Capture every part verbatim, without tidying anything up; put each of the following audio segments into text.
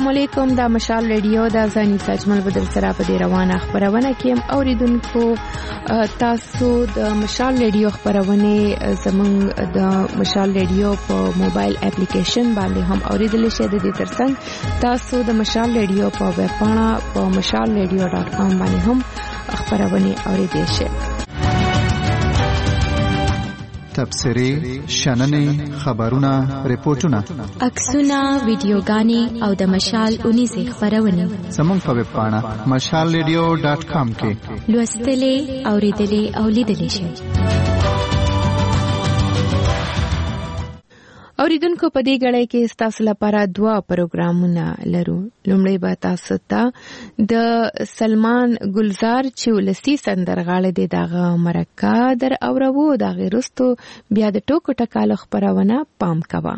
السلام علیکم. دا مشال ریډیو دا ځاني ساجمل بدل سره په دې روانه خبرونه کې اوریدونکو تاسو د مشال ریډیو خبرونه زمونږ د مشال ریډیو په موبایل اپلیکیشن باندې هم اوریدل شئ. د دې ترڅنګ تاسو د مشال ریډیو په ویب پاڼه په مشال ریډیو ډاټ کام باندې هم خبرونه اوریدل شئ. تبصرې، شننې، خبرونه، ریپورتونه، عکسونه، ویډیوګانې او د مشال اونیزې خبرونه زموږ په ویب پاڼه مشال ریډیو ډاټ کام کې لوستلې، اوریدلې او لیدلې شئ. اوریدونکو په دې غړې کې تاسو لپاره دوا پروګرامونه لرو. لومړی به تاسو ته د سلمان گلزار چې ولسی سندرغاړی دی دغه مرکه در اورو. دغه رستو بیا د ټوکو ټکالو خبرونه پام کوه.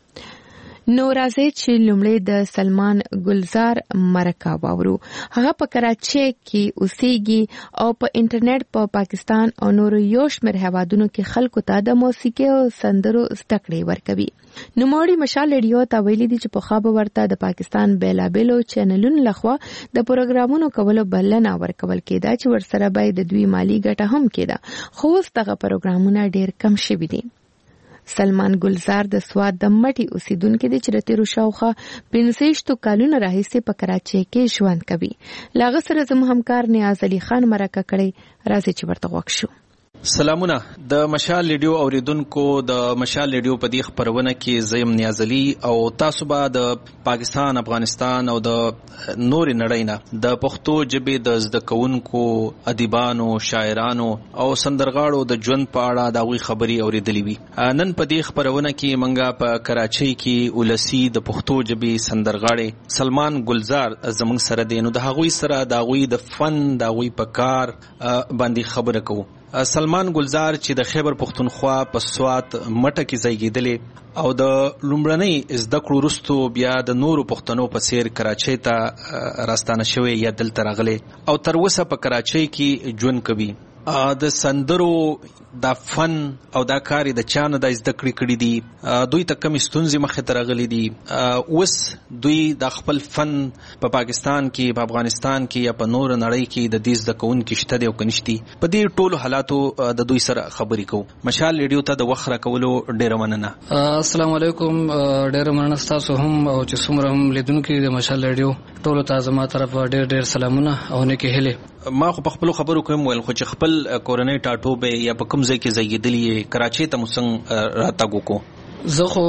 نو راځي چې لومړی د سلمان گلزار مرکه واورو. هغه په کراچۍ کې اوسېږي او په انټرنیټ په پا پاکستان او نورو یو شمېر هیوادونو کې خلکو ته د موسیقي او سندرو زده کړې ورکوي. نوموړي مشال ریډیو ته ویلي دي چې پخوا به ورته د پاکستان بیلابیلو چینلونو لخوا د پروګرامونو کولو بلنه ورکول کېده چې ورسره به د دوی مالی ګټه هم کېده، خو اوس دغه پروګرامونه ډېر کم شوي دي. سلمان گلزار د سوات د مټي اوسیدونکو دی چې د تیرو شاوخوا پنځه کالونو راهیسې په کراچۍ کې ژوند کوي. لاغه سره زموږ همکار نیاز علي خان مرکه کړی. راځي چې ورته غوږ شو. سلامونه. د مشال ریډیو اوریدونکو د مشال ریډیو په دې خبرونه کې زیم نیاز علي او تاسو به د پاکستان، افغانستان او د نور نړۍ نه د پښتو ژبې د زده کوونکو، ادیبانو، شاعرانو او سندرغاړو د ژوند په اړه د غوي خبري اوریدلې وي. نن په دې خبرونه کې منګه په کراچۍ کې ولسی د پښتو ژبې سندرغاړي سلمان گلزار زموږ سره دی. نو د هغوی سره د غوي د فن د غوي په کار باندې خبره کوو. سلمان گلزار چې د خیبر پختونخوا په سوات مټه کې زیږیدلی او د لومړنۍ زده کړو وروستو بیا د نورو پښتنو په څیر کراچۍ ته راستانه شوی یا دلته راغلی او تر اوسه په کراچۍ کې ژوند کوي. د سندرو دا فن او دا کار د چانه د زده کړې کړي دي. دوی ته کم ستونزې مخې ته راغلي دي. اوس دوی د خپل فن په پاکستان کې، په افغانستان کې یا په نور نړۍ کې د دې زده کوونکي شته دي او کنيشتي. په دې ټولو حالاتو د دوی سره خبرې کوو. مشال ریډیو ته د وخت راکولو ډېره مننه. السلام علیکم. ډېره مننه تاسو هم او چې څومره هم لیدونکي د مشال ریډیو ټولو ته زما طرف ډېر ډېر سلامونه او نیکې هیلې. ما خو په خپل خبرو کوم ویل خو چې خپل کورنۍ ټاټوبه یا په کوم ځای کې زیږیدلی کراچۍ ته موږ راتګ وکړو. زه خو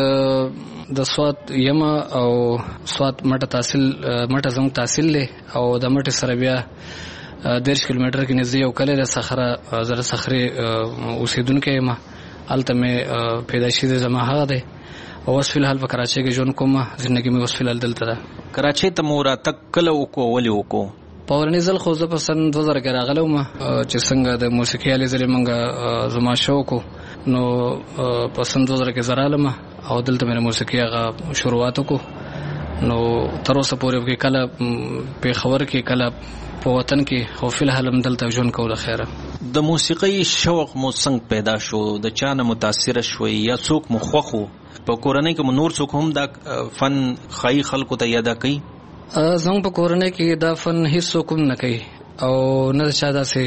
د د سوات یم او سوات مټه تحصیل مټه زموږ تحصیل لی او د مټه سره بیا دېرش کیلومتر کې نږدې یو کلی د صخره زره صخرې اوسېدونکی یم. هلته مې پیدایشي د زما هغه دی او اوس فلحال په کراچۍ کې ژوند کوم. زندګي مې اوس فلحال دلته ده. کراچۍ ته مو راتګ کله وکړو، ولې وکړو؟ په ورني ځل خو زه په سن دوه زره کې راغلم چې څنګه د موسیقي الې ځلې مونږ زما شوق نو په سن دوه زره کې زه رالم او دلته مې موسیقي هغه شروعات وکړو. نو تر اوسه پورې کې کله پېښور کې کله په وطن کې خو فلحال هم دلته ژوند کوو. د خیره د موسیقي شوق مو څنګه پیدا شو؟ د چا نه متاثر شوي یا څوک مو خوښ و؟ په کورنۍ کې مو نور څوک هم دا فن ښایي خلکو ته یاده کوي؟ زموږ په کورنۍ کې دا فن هیڅوک هم نه کوي او نه د چا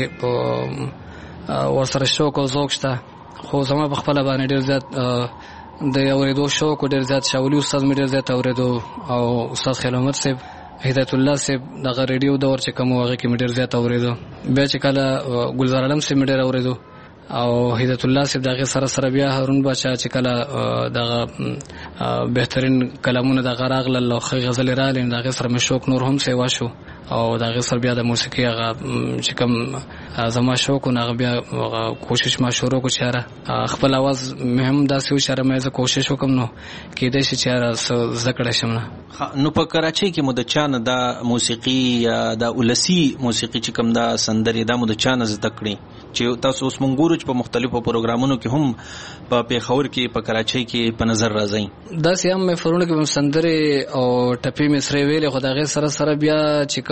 داسې ورسره شوق او ذوق شته. خو زما په خپله باندې ډېر زیات د اورېدو شوق ډېر زیات شاولي استاد مې ډېر زیات اورېدو او استاد خیل محمد صاحب، هدایت الله صاحب دغه ریډیو دور چې کوم هغه کې مې ډېر زیات اورېدو. بیا چې کله ګلزار عالم صاحب مې ډېر اورېدو او هدایت الله صاحب دغه سره سره بیا هارون بچا چې کله دغه بهترین کلامونه دغه راغلل او غزل راغلل دغه سره مې شوق نور هم سیوا شو او دغه سره بیا د موسیقي هغه چې کوم زما شوق نه بیا کوشش ما شروع کو چې خپل आवाज مې هم داسې و چې مې زه کوشش وکم نو کېدای شي چې زکړه شم. نو په کراچۍ کې مو د چانه د موسیقي یا د ولسی موسیقي چې کوم دا سندرې دا مو د چانه زده کړې چې تاسو اوس مونږ ګورو چې په مختلفو پروګرامونو کې هم په پیښور کې په کراچۍ کې په نظر راځي؟ دا سیام مې فرونه کې سندرې او ټپې مې سره ویلې خو دغه سره سره بیا چې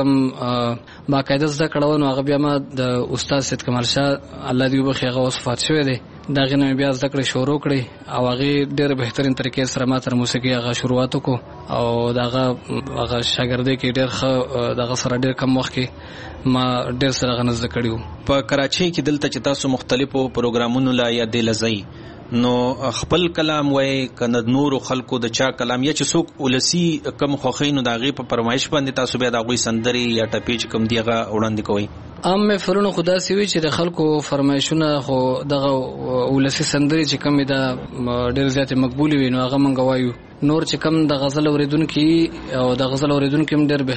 کوم باقاعده زده کړو نو هغه بیا ما د استاد سید کمال شاه الله دې وبخښي هغه وصفات شوی دی دا غنه بیا ذکر شروع کړی او هغه ډېر بهترین طریقې سره ما تر موسیقي هغه شروعات وکړو او داغه هغه شاګردي کې ډېر ښه دغه سره ډېر کم وخت کې ما ډېر سره غنځ کړیو. په کراچۍ کې دلته چې تاسو مختلفو پروګرامونو لا یا د لزئی نو خپل کلام وای کنه نور خلکو د چا کلام یا چې څوک ولسی کم خوخینو داغه په فرمایش باندې تاسو بیا دغه سندري یا ټپیچ کم دیغه وړاندې کوي؟ ام فرونو خدا سوي چې د خلکو فرمایشونه خو دغه ولسی سندري چې کم دا ډېر زیات مقبول وي نو هغه مونږ وایو. نور چې کم د غزل اوریدونکو او د غزل اوریدونکو هم ډېر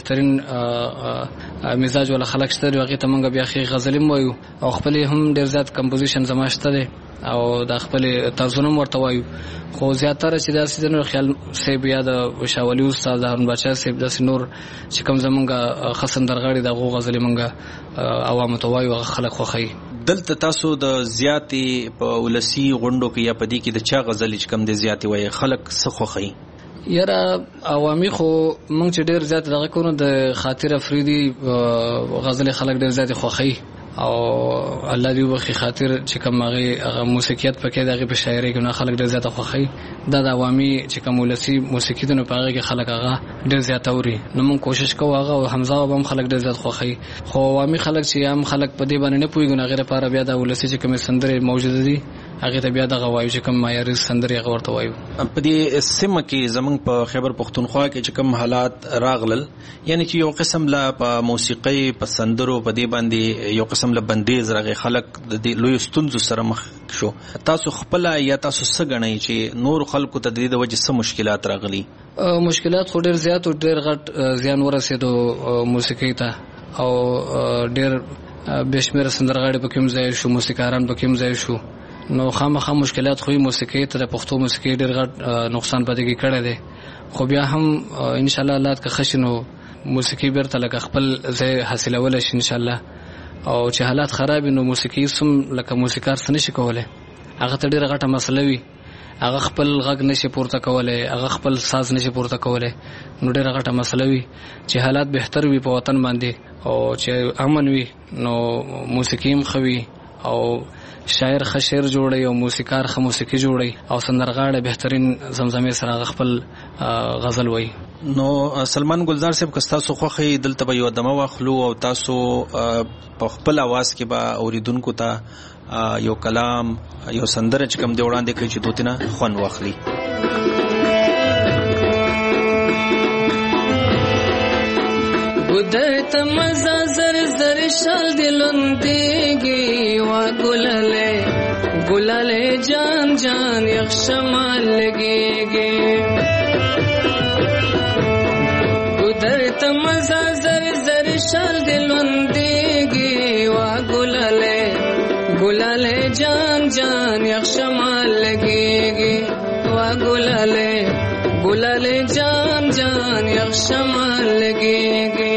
بهترین مزاج ول خلک شته هغه ته مونږ بیا خې غزل وایو او خپل هم ډېر زیات کمپوزیشن زماشته دي او د خپل طرزونه ورته وایو. خو زیاتره چې د سیدنو خیال سی بیا د شاولی استاد هارون بچا سی د نور چې کم زمونږ خصن درغړي د غو غزل مونږ عوام ته وایو خلک خوخی. دلته تاسو د زیاتې په ولسی غونډو کې یا پدې کې د چا غزل چې کم د زیاتې وای خلک څه خوخی؟ یاره عوامي خو مونږ چې ډېر زیات دغه کوو د خاطر افریدي غزل خلک ډېر زیات خوخی او الله دې وخی خاطر چې کوم هغه موسیقیت پکې دغه په شاعري کې نه خلک ډېر زیات خوخی. دا د عوامي چې کوم ولسی موسیقي د نه پاره کې خلک هغه ډېر زیات اوري نو مونږ کوشش کوو هغه او حمزه هم خلک ډېر زیات خوخی. خو عوامي خلک چې هم خلک په دې باندې نه پويګو نه غیر لپاره بیا د ولسی چې کوم سندري موجوده دي هغه ته بیا دغه وایو چې کوم معیاري سندري هغه ورته وایو. په دې سیمه کې زمونږ په خیبر پختونخوا کې چې کوم حالات راغلل یعنی چې یو قسم لا په موسیقي په سندرو په دې باندې یو قسم لا بندیز راغی خلک د دې لوی ستونزو سره مخ شو. تاسو خپل یا تاسو څه غنئ چې نور خلکو ته د دې وجه څه مشکلات راغلي؟ مشکلات خو ډېر زیات او ډېر غټ زیان ورسېدو موسیقي ته او ډېر بشمیر سندرغاړي په کوم ځای شو موسیقاران په کوم ځای شو نو خامخا مشکلات خو موسیقي ته د پښتو موسیقي ډېر غټ نقصان پاتې کې کړی دی. خو بیا هم ان شاء الله الله که خشنو موسیقي بیرته لکه خپل ځای حاصلول شي ان شاء الله او چې حالات خراب نو موسیقي سم لکه موسیقار څه نشي کولای هغه ته ډېر غټه مسله وي هغه خپل غږ نشي پورته کولای هغه خپل ساز نشي پورته کولای نو ډېر غټه مسله وي. چې حالات بهتر وي په وطن باندې او چې امن وي نو موسیقي هم خوي او شاعر ښه شعر جوړي او موسیقار ښه موسیقي جوړي او سندرغاړي بهترین زمزمه سره خپل غزل وایي. نو سلمان گلزار صاحب که تاسو خوخی دلته به یو دمه واخلو او تاسو په خپل आवाज کې به اوریدونکو ته یو کلام یو سندره چې کوم دی وړاندې کوي چې دوتنه خوان واخلي. ودرت مزا زر زر شال دلندگی و گلاله گلاله جان جان یک شمال لگیگی ودرت مزا زر زر شال دلندگی و گلاله گلاله جان جان یک شمال لگیگی و گلاله گلاله جان جان یک شمال لگیگی.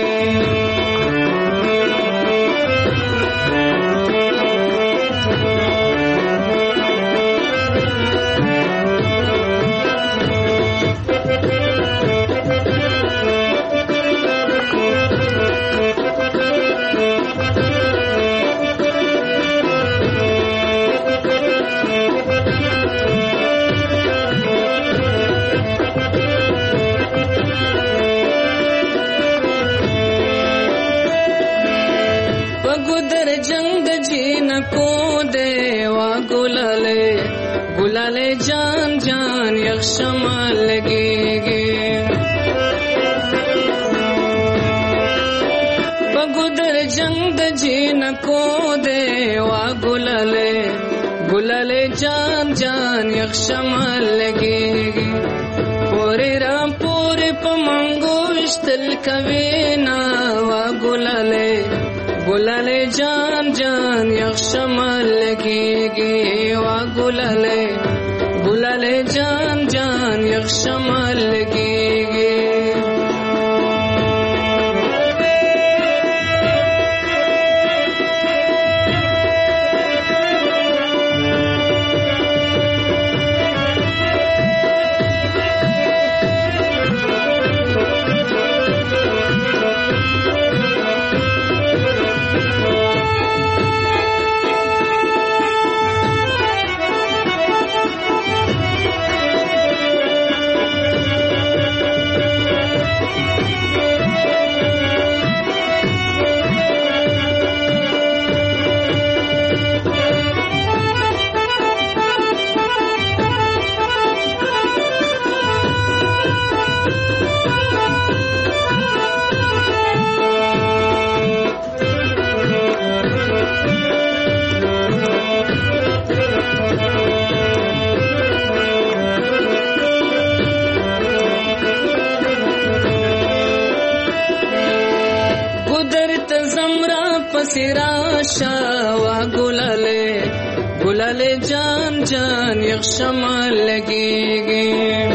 गुलाले जान जान एक शमाल लगेगे बगुदर जंग जीन को दे वा गुलाले गुलाले जान जान एक शमाल लगेगे पूरे राम पूरे पमंगो इश्तल कवेना वा गुलाले गुलाले जान जान एक शमाल लगेगे वा गुलाले गुलाले जान जान एक शमाल लगेगे. پسراشا وا ګلالې ګلالې جان جان یخ شمال لګيږي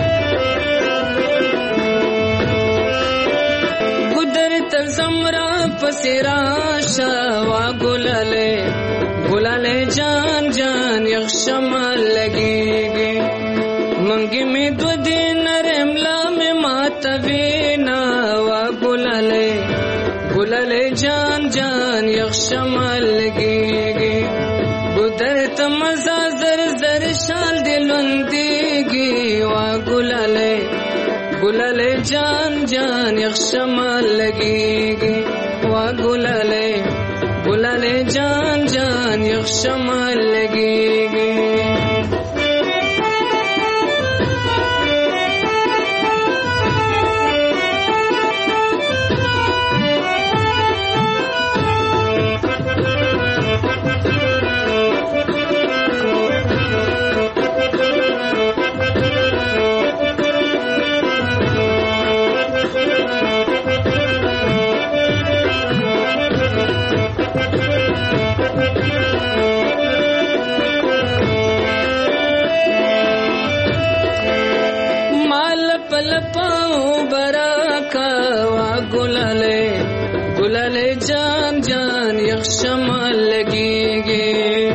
ګدر ته زمرا پسراشا وا ګلالې ګلالې جان جان یخ شمال لګيږي منګي می دو دین رملا می ماتوینا وا ګلالې ګلالې جان جان یخ شمال لګيږي ګدر ته مزا زر زر شال دلوندېږي وا ګلالې ګلالې جان جان یخ شمال لګيږي وا ګلالې ګلالې جان جان یخ شمال لګيږي ګلالې جان جان یخ شمال لګيږي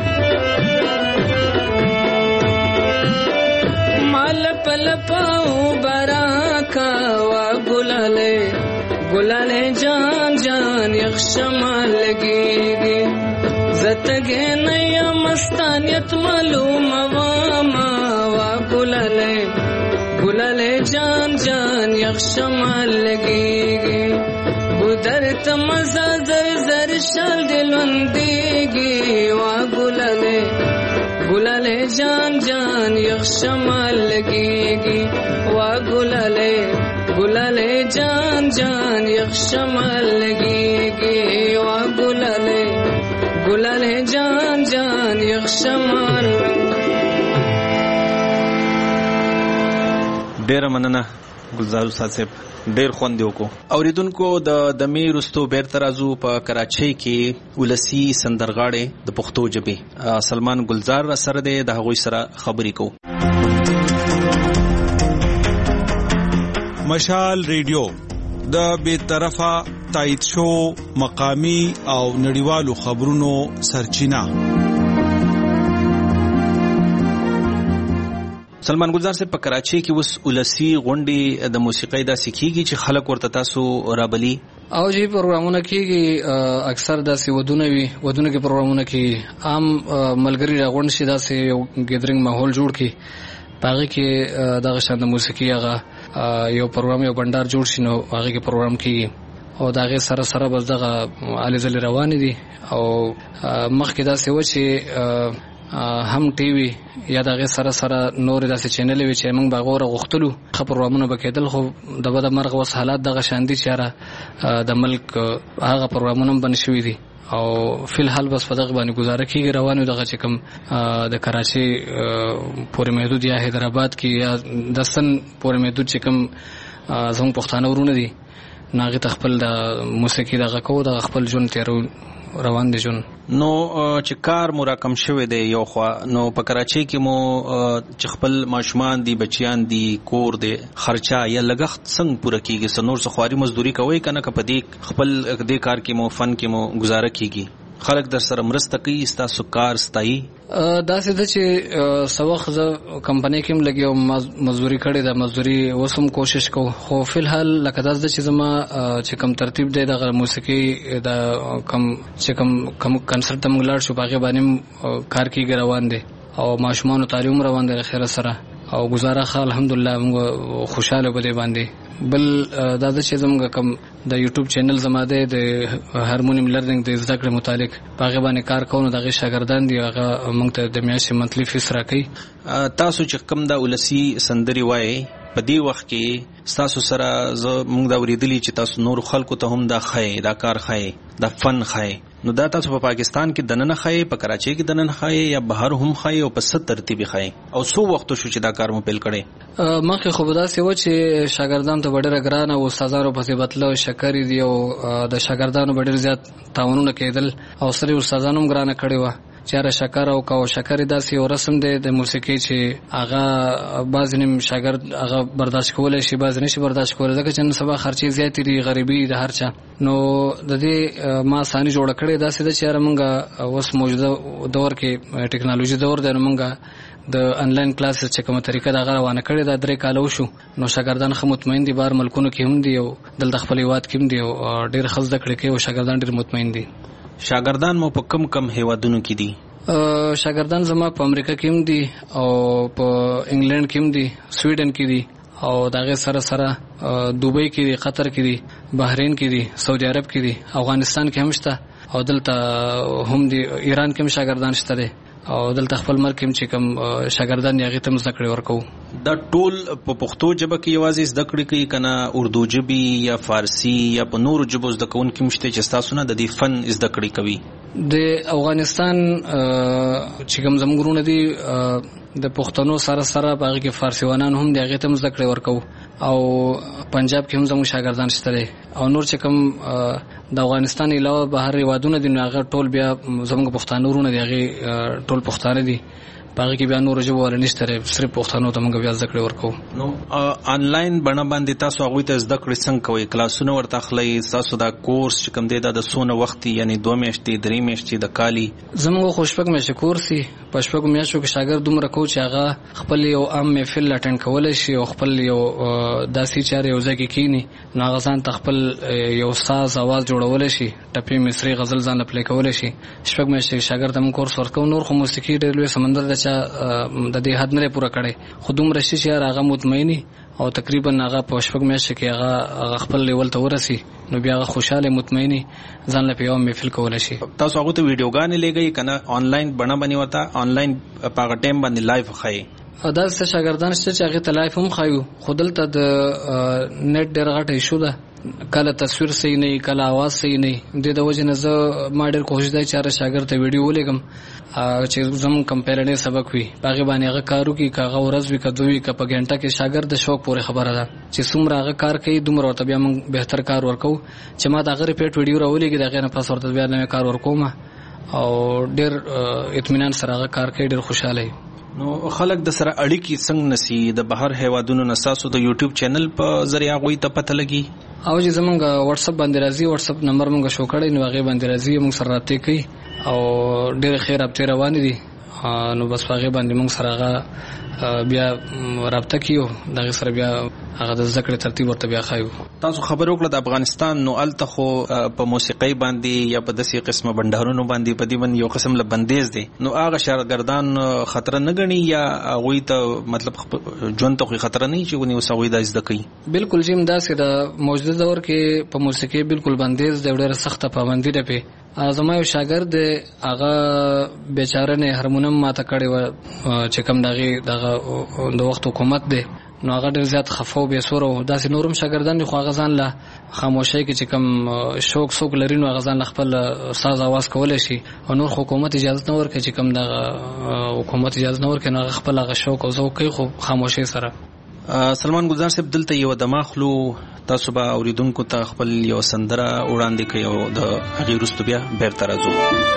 مال پل پاو براکا وا ګلالې ګلالې جان جان یخ شمال لګيږي زتګې نه مستانیت معلوم وا ما وا ګلالې ګلالې جان جان یخ شمال لګيږي ګدر ته مزا زر زر شال دلوندېږي وا ګلالې ګلالې جان جان یخ شمال لګيږي وا ګلالې ګلالې جان جان یخ شمال لګيږي وا ګلالې ګلالې جان جان یخ شمال. ډېره مننه ګلزار استاد صاحب، ډېر خوند دی وکړو. اوریدونکو د دمې رستو بیرته راځو په کراچۍ کې ولسی سندرغاړې د پښتو ژبې سلمان ګلزار سره دی، د هغوی سره خبرې کوو. مشال ریډیو د بے طرفه تایید شو مقامی او نړیوالو خبرونو سرچینه. سلمان ګلزار صاحب، په کراچۍ کې اوس ولسی غونډې د موسیقۍ داسې کېږي چې خلک ورته تاسو رابلي؟ او جی پروګرامونه کېږي، اکثر داسې ودونه وي، ودونه کې پروګرامونه کېږي. عام ملګري راغونډ شي، داسې یو ګیدرینګ ماحول جوړ کړي، په هغې کې دغه شان د موسیقي هغه یو پروګرام یو بنډار جوړ شي، نو هغې کې پروګرام کېږي. او د هغې سره سره بس دغه هلې ځلې روانې دي. او مخکې داسې و چې هم ټي وي یا دغه سره سره نور داسې چینل وي چې موږ به غوړه غوښتلو خو پروګرامونه به کېدل، خو د بده مرغ اوس حالات دغه شان دي چې د ملک هغه پروګرامونه هم بند شوي دي. او فی الحال بس په دغه باندې گزاره کېږي، روانو دغه چې کوم د کراچۍ پورې محدود یا حیدرآباد کې یا دستن پورې محدود چې کوم زموږ پښتانه ورونه دي، ناغې ته خپل د موسیقي دغه کوو، دغه خپل ژوند تېرو روان دي ژوند. نو چې کار مو راکم شوی دی یو خوا، نو په کراچۍ کې مو چې خپل ماشومان دي، بچیان دي، کور دی، خرچه یا لګښت څنګه پوره کېږي؟ څه نور څه خواري مزدوري کوئ که نه، که په دې خپل دې کار کې مو فن کې مو ګزاره کېږي؟ خلک در سره مرسته کوي، ستاسو کار ستایي؟ داسې ده چې څه وخت زه کمپنۍ کې هم لګیا وم، مزدوري کړې ده، مزدوري اوس هم کوشش کوو. خو فی الحال لکه داسې ده چې زما چې کوم ترتیب دی دغه موسیقي د کوم چې کوم کوم کنسرت ته موږ لاړ شو، په هغې باندې هم کار کېږي، روان دی. او ماشومانو تعلیم روان دی له خیره سره، او گزاره ښه الحمدلله، موږ خوشحاله په دې باندې. بل دا ده چې زموږ کوم د یوټیوب چینل زما دی د هارمونیم لرنینګ د زده کړې متعلق، په هغې باندې کار کوو. نو د هغې شاګردان دي، هغه موږ ته د میاشتې منتلي فیس راکوي. تاسو چې کوم دا ولسي سندرې وایئ، په دې وخت کې ستاسو سره زه موږ دا اورېدلي چې تاسو نورو خلکو ته هم دا ښایئ، دا کار ښایئ، دا فن ښایئ. نو دا تاسو په پاکستان کې دننه خای په کراچي کې دننه خای یا بهر هم خای او په ست ترتیب خای او سو وخت شو چې دا کار مو پیل کړي؟ مخکې خو دا سی و چې شاګردان ته ډېر ګران او استادانو په سیبتلو شکر دی او د شاګردانو ډېر زیات تعاونونه کېدل او سره استادانو هم ګرانه کړي و چاره شکر او کو شکر داسې یو رسم دی د موسیقي چې هغه بعض نیم شاګرد هغه برداشت کولای شي بعض نشي برداشت کولای ځکه چې نن سبا خرچې زیاتې دي غریبي د هر چا نو د دې ما ثاني جوړ کړي داسې د چاره مونږه اوس موجوده دور کې ټیکنالوژي دور دی مونږه د انلاین کلاس چې کومه طریقه دا روانه کړي دا درې کال وشو نو شاګردان خو مطمئن دي بار ملکونو کې هم دي او دلته خپل هیواد کې هم دي او ډېر خلک د کړي کې او شاګردان ډېر مطمئن دي. شاګردان مو په کم کم هیوادونو کې دي؟ شاګردان زما په امریکا کې هم دي او په انګلند کې هم دي، سویډن کې دي او دغه سره سره دوبۍ کې دي، قطر کې دي، بحرین کې دي، سعودي عرب کې دي، افغانستان کې هم شته او دلته هم دي، ایران کې هم شاګردان شته دي او دلته خپل ملک هم چې کوم شاګردان یې غته زده کړې ورکو. دا ټول په پښتو ژبه کې یوازې زده کړې کوي کنه اردو ژبه یا فارسی یا په نورو ژبو زده کوونکي مشته چې تاسو نه د دې فن زده کړې کوي؟ د افغانستان چې کوم زموږونه دي د پښتنو سره سره باغ کې فارسی وانان هم د غته زده کړې ورکو او پنجاب کې هم زموږ شاګردان شته دي او نور چې کوم د افغانستان علاوه بهر ریوادونه دي هغه ټول بیا زموږ پښتانه ورونه دي هغه ټول پښتانه دي باغ کې بیا نور ژبه ور نشته صرف پښتنو ته موږ بیا زده کړې ورکو. نو آنلاین بڼه باندې تاسو هغه ته زده کړې څنګه کوي؟ کلاسونه ورته خلای تاسو دا کورس چې کوم دی دا د سونه وخت یعنی دوه میاشتې درې میاشتې د کالی زموږ خوشبک مې کورس سي په شپږ میاشتو کې شاګرد دومره کو چې هغه خپل یو عام محفل اټینډ کولای شي او خپل یو داسې چارې یو ځای کې کینی نو هغه ځان خپل یو ساز आवाज جوړول شي ټپي مصری غزل ځان پلی کولای شي. شپږ میاشتې شاګرد هم کورس ورکو. نور خو موسیقي ډېر لوی سمندر د چا د دې حد نه پوره کړي خو دومره شي چې هغه مطمئني او تقریبا هغه په شپږ میاشتې کې هغه خپل لیول ته ورسي نو بیا هغه خوشاله مطمئني ځان له پیوم محفل کولای شي. تاسو هغه ته ویډیوګانې لګي کنه آنلاین بڼه باندې وتا آنلاین په ټیم باندې لایو خای دا څه شاګردان شته چې هغه ته لایو هم خایو خو دلته د نت ډېر غټ ایشو ده کله تصویر صحیح نه کله आवाज صحیح نه د د وجه نه زه ما ډېر کوشش دی چې هر شاګرد ته ویډیو ولګم چې زموږ کمپیرنې سبق وي هغه باندې هغه کارو کې کاغه ورځ وی کدوې ک په غنټه کې شاګرد د شوق پورې خبره ده چې څومره هغه کار کوي دومره ورته بیا موږ بهتر کار ورکو چې ما دا غره پیټ ویډیو راولېږي دغه نه پاس ورته بیا نوې کار ورکوم او ډېر اطمینان سره هغه کار کوي ډېر خوشاله. نو خلک د سره اړیکی څنګه نسی د بهر هیوادونو نساسو د یوټیوب چینل په ذریعہ غوي ته پته لګي او چې زمونږ واتس اپ باندې راځي واتس اپ نمبر مونږ شو کړی نو هغه باندې راځي موږ سره رابطه کوي او ډېر خیر رابطه روان دي نو بس هغه باندې موږ سره هغه بیا رابطه کیو دغه سره بیا هغه د ذکر ترتیب ورته بیا خایو. تاسو خبر وکړه د افغانستان نو الته خو په موسیقي باندې یا په داسې قسمه بندرونو باندې په دې باندې یو قسم له بندیز دي نو هغه شاګردان خطر نه غني یا هغه ته مطلب ژوند ته خطر نه چې ونی وسوي د زده کوي؟ بالکل جیم داسې د موجوده دور کې په موسیقي بالکل بندیز د ډېر سخته پابندي ده په زما یو شاګرد هغه بیچاره نه هرمونم ماته کړی و چې کوم دغه دغه د وخت حکومت دی نو هغه ډېر زیات خفو به سور او داسې نورم شاګردان خو هغه ځان له خاموشۍ کې چې کوم شوق سوق لري نو هغه ځان له خپل ساز आवाज کولای شي او نور حکومت اجازه نه ورکړي چې کوم دغه حکومت اجازه نه ورکړي نو هغه خپل هغه شوق او ذوق کوي خو خاموشۍ سره. سلمان گلزار صاحب دلته یو دماغلو تاسو به اوریدونکو ته خپل یو سندره وړاندې کوي او د هغې وروسته بیا بیرته راځو.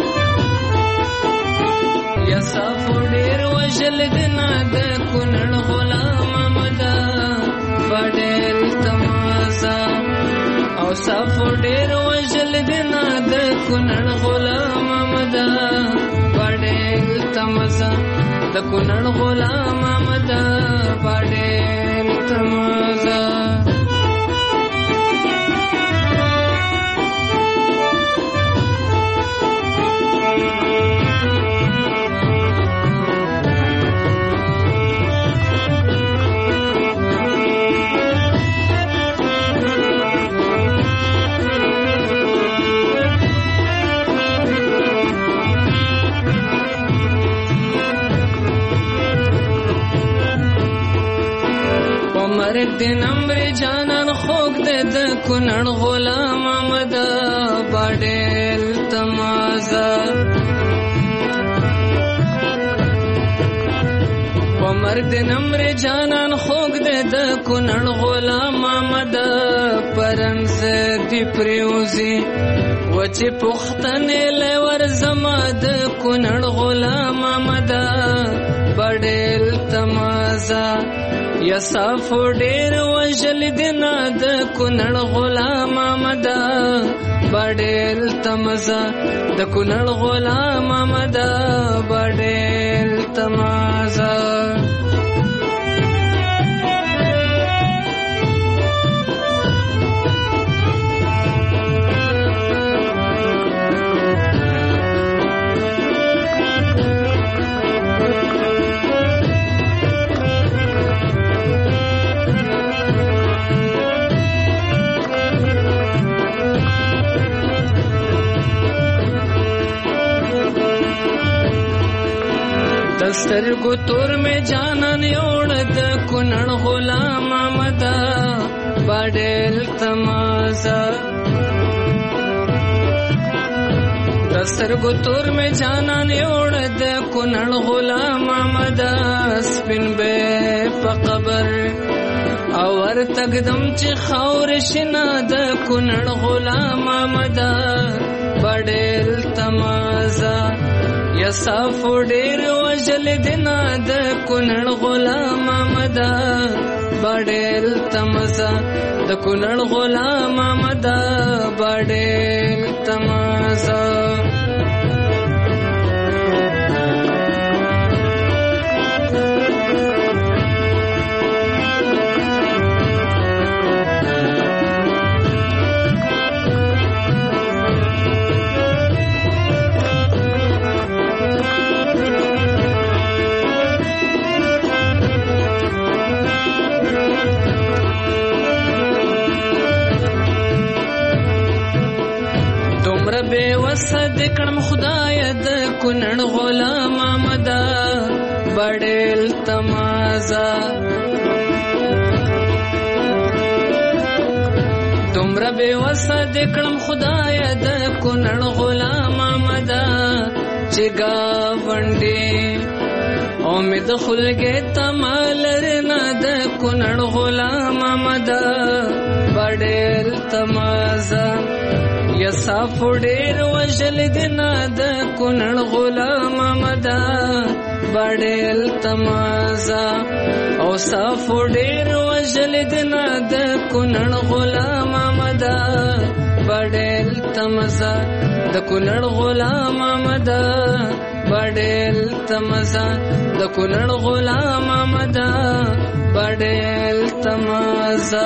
یا صافو ډېر وژل د نه د کونړ غلام مده بډېر تمازه او صافو ډېر وژل د نه د کونړ غلام مده بډېر تمازه د کونړ غلام مده بډېر تمازه مرگ دن امر جانان خوک دے د کنن غلام آمد بډېل تمازه مرګ د نمر جانان خوګ د د کونړ غلام محمد پرنس دی پریوزی وچ پختنه لور زما د کونړ غلام محمد بډېل تمازه یا صاف ډېر وجل دنا د کونړ غلام محمد بډېل تمازه د کونړ غلام محمد بډېل تمازه سترګو تور میں جانان یوړ د کونړ غلام محمد بډېل تمازه سترګو تور میں جانان یوړ د کونړ غلام محمد سپین به په قبر اور تقدم چې خاور شنا د کونړ غلام محمد بډېل تمازه یا صاف ډېر وجل دنا د کونړ غلام محمد بډېل تمازه د کونړ غلام محمد بډېل تمازه بے وسد کړم خدای د کونړ غلام محمد بډېل تمازه دومره بے وسد کړم خدای د کونړ غلام محمد چې گاونډي امید خلګې تمالر نه د کونړ غلام محمد بډېل تمازه یا صاف ډېر وجل دنا د کونړ غلام محمد بډېل تمازه او صاف ډېر وجل دنا د کونړ غلام محمد بډېل تمازه د کونړ غلام محمد بډېل تمازه د کونړ غلام محمد بډېل تمازه.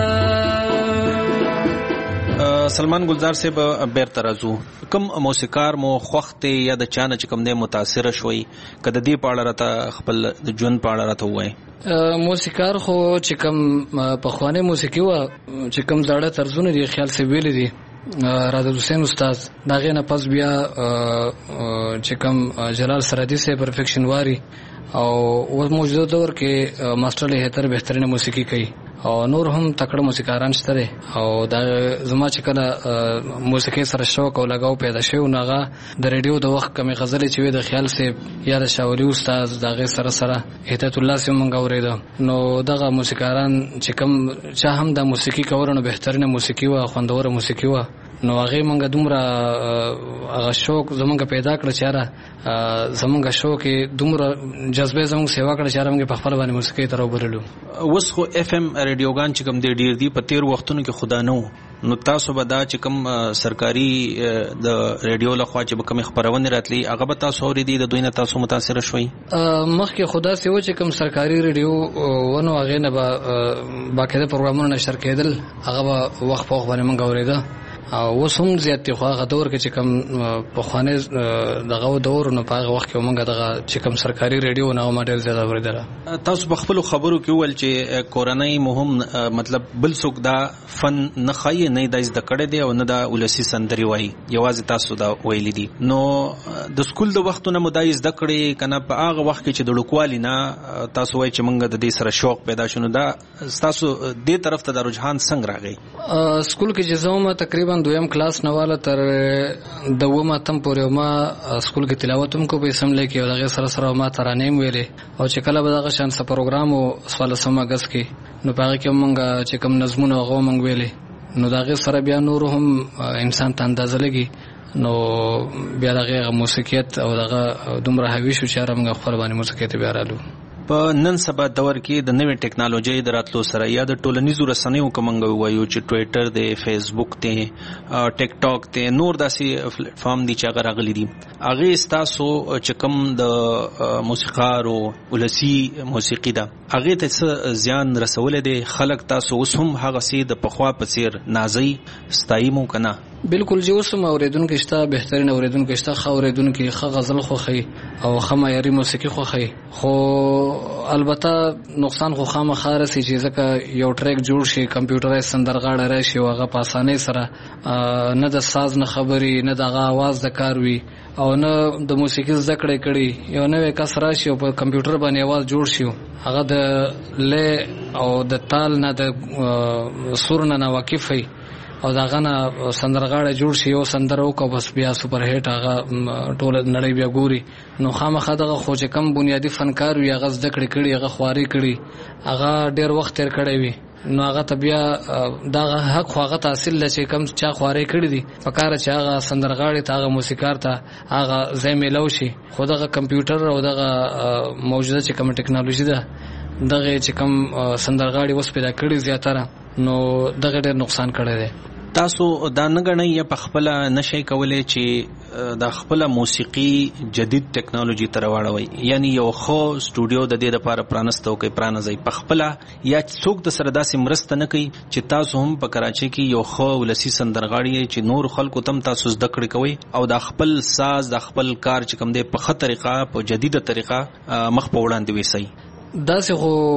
سلمان گلزار صاحب بیرته راځو. کوم موسیقار مو خوښ دی یا د چا نه چې کوم دی متاثر شوی که د دې په اړه راته خپل د ژوند په اړه راته ووایي؟ موسیقار خو چې کوم پخوانۍ موسیقي وه چې کوم زاړه طرزونه دي خیال صاحب ویلي دي رادل حسین استاد، د هغې نه پس بیا چې کوم جلال سرحدي صاحب پرفیکشن واري او اوس موجوده دور کې ماسټر لهتر بهترینه موسیقي کوي او نور هم تکړه موسیقاران شته دي او دا زما چې کله موسیقي سره شوق او لګاو پیدا شو نو هغه د ریډیو د وخت کمی غزلې چې وي د خیال صاحب یا د شاولي استاد د هغې سره سره هدایت الله صاحب مونږ اورېده نو دغه موسیقاران چې کوم چا هم د موسیقي کول نو بهترینه موسیقي وه، خوندوره موسیقي وه نو هغې مونږ دومره هغه شوق زمونږ پیدا کړه چې یاره زمونږ شوق یې دومره جذبه زمونږ سیوا کړه چې یاره مونږ په خپله باندې موسیقۍ ته راوبللو. اوس خو اف ام ریډیوګان چې کوم دی ډېر دي، په تېرو وختونو کې خدا نه و نو تاسو به دا چې کوم سرکاري د ریډیو لخوا چې به کومې خپرونې راتلي هغه به تاسو اورېدي، د دوی نه تاسو متاثره شوئ؟ مخکې خو داسې و چې کوم سرکاري ریډیو ونه هغې نه به باقاعده پروګرامونه نشر کېدل، هغه به وخت په وخت باندې مونږ اورېده او اوس هم زیات دي خو هغه دور کې چې کوم پخوانی دغه دور نو په هغه وخت کې مونږ دغه چې کوم سرکاري ریډیو نه ما ډېر زیات اورېدله. تاسو په خپلو خبرو کې وویل چې کورنۍ مو هم مطلب بل څوک دا فن نه ښایي، نه دا زده کړی دی او نه دا ولسي سندرې وایي، یوازې تاسو دا ویلي دي. نو د سکول د وختونه مو دا زده کړې که نه په هغه وخت کې چې د ډوکوالي نه تاسو وایي چې مونږ د دې سره شوق پیدا شو نو دا ستاسو دې طرف ته دا رجحان څنګه راغی؟ سکول کې چې زه وم تقریبا تقریبا دویم کلاس نواله تر د ومه تم پورې ما سکول کې تلاوت هم کو په اسمبلی کې او دغه سره سره ما ترانیم ویلې او چې کله به دغه شان څه پروګرام او سوال سم اگست کې نو پاره کې مونږه چې کوم نظمونه غو مونږ ویلې نو دغه سره بیا نور هم انسان ته اندازه لګي نو بیا دغه موسیقیت او دغه دومره هوی شو چې موږ خپل باندې موسیقیت بیا رالو. په نن سبا دور کې د نوې ټیکنالوژي د راتلو سره یا د ټولنیزو رسنیو کومنګ وایو چې ټوئیټر دی، فیسبوک دی، ټیک ټاک دی، نور داسې پلیټ فارم دي چې هغه راغلي دي. هغه ستاسو چې کوم د موسیقار او ولسی موسیقي ده هغه ته څه زیان رسول دي؟ خلک تاسو اوس هم هغه سي د پخوا په څیر نازي ستایمو کنه؟ بالکل جو سم اوریدونکو شته، بهترین اوریدونکو شته، خو اوریدونکو خو غزل خوخي او خو معیاري موسیقي خوخي. خو البته نقصان خو خامخا رسي چې ځکه یو ټریک جوړ شي کمپیوټرای سندرغاړی راشي او هغه په اسانۍ سره نه د ساز نه خبري نه د اواز د کار وي او نه د موسیقي زده کړې کړي یو نوې کس راشي او په کمپیوټر باندې اواز جوړ شي هغه د ل او د تال نه د سور نه واقف وي او دا غنه سندرغاړی جوړ شي او سندر وکړو بس بیا سپر هټ هغه ټول نړۍ بیا ګوري. نو خامخا دغه خو چې کم بنیادی فنکار وي هغه زده کړې کړي هغه خواري کړي هغه ډیر وخت تیر کړی وي نو هغه ته بیا دغه حق خو هغه تحصیل لچې کم چا خواري کړي دي پکاره چې هغه سندرغاړي ته هغه موسیقار ته هغه زميلو شي. خو دغه کمپیوټر او دغه موجوده چې کوم ټیکنالوژي ده دغه چې کوم سندرغاړي وس پیدا کړي زیاتره نو دغه ډېر نقصان کړی دی. تاسو دا نه غنئ یا په خپل نشي کولای چې د خپل موسیقي جدید ټیکنالوژي تر واړوي یعنی یو خو سټوډیو د دې لپاره پرانستو کې پرانځي په خپل یا څوک د سره داسې مرسته نه کوي چې تاسو هم په کراچي کې یو خو ولسی سندرغاړي چې نور خلکو تم تاسو زده کړی کوي او د خپل ساز د خپل کار چې کوم دی په خه طریقه په جديده طریقه مخ په وړاندې وسی داسې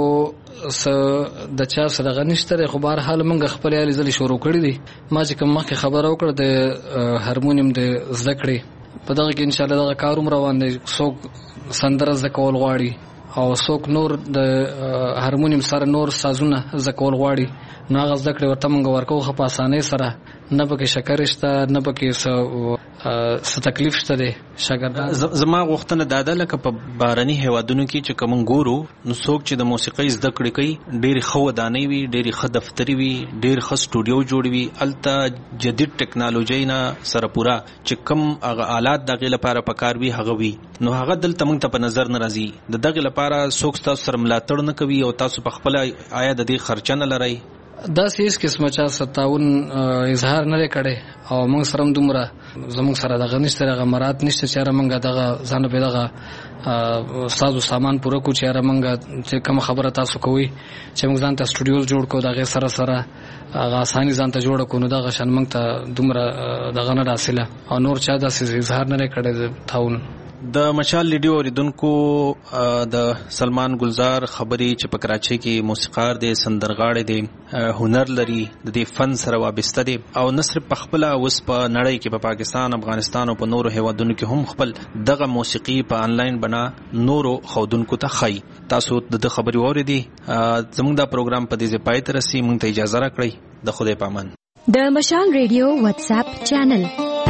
خو د چا سره غنښتره خو بهر حال موږ خپل یالي ځلې شروع کړې دي. ما چې کوم مخکې خبره وکړه د هارمونیم د زده کړې په دغه کې ان شاء الله دغه کاروم روان دی. څوک سندره زده کول غواړي او څوک نور د هارمونیم سره نور سازونه زده کول غواړي نو هغه زده کړې ورته موږ ورکو خو په اسانۍ سره نه پکې شکر شته نه پکې څه تکلیف شته دی شاګردان. زما غوښتنه دا ده لکه په بارني هیوادونو کې چې کوم ګورو نو څوک چې د موسیقۍ زده کړې کوي ډېر ښه ودانۍ وي ډېر ښه دفتري وي ډېر ښه سټوډیو جوړوي الته جدید ټیکنالوژي نه سره پورا چې کوم هغه آلات دغه لپاره پکار وي هغه وي نو هغه دلته موږ ته په نظر نه راځي د دغه لپاره څوک تاسو سره ملاتړ نه کوي او تاسو په خپل آیا د دې خرچه نه لرئ؟ دا سیس قسمه چا ستاون اظهار نه کړي او موږ سره دومره زموږ سره دغه نشته دغه مراد نشته چې موږ دغه ځان په دغه سازو سامان پوره کو چې موږ چې کوم خبره تاسو کوي چې موږ ځان ته سټوډیو جوړ کو دغه سره سره هغه اساني ځان ته جوړ کو نو دغه شان موږ ته دومره دغه نه راسله او نور چا داسې اظهار نه کړي تاون. د مشال ریډیو اوریدونکو د سلمان گلزار خبري چې په کراچي کې موسیقار دی سندرغاړی دی هنر لري د دې فن سره وابسته دی او نصر په خپل اوس په نړۍ کې په پاکستان افغانستان او په نورو هیوادونو کې هم خپل دغه موسیقي په انلاین بنا نورو خودونکو ته خي. تاسو د خبري اوریدي زموږ دا پروګرام په دې ځای ته رسي موږ ته اجازه راکړئ د خدای پامان. د مشال ریډیو واتس اپ چینل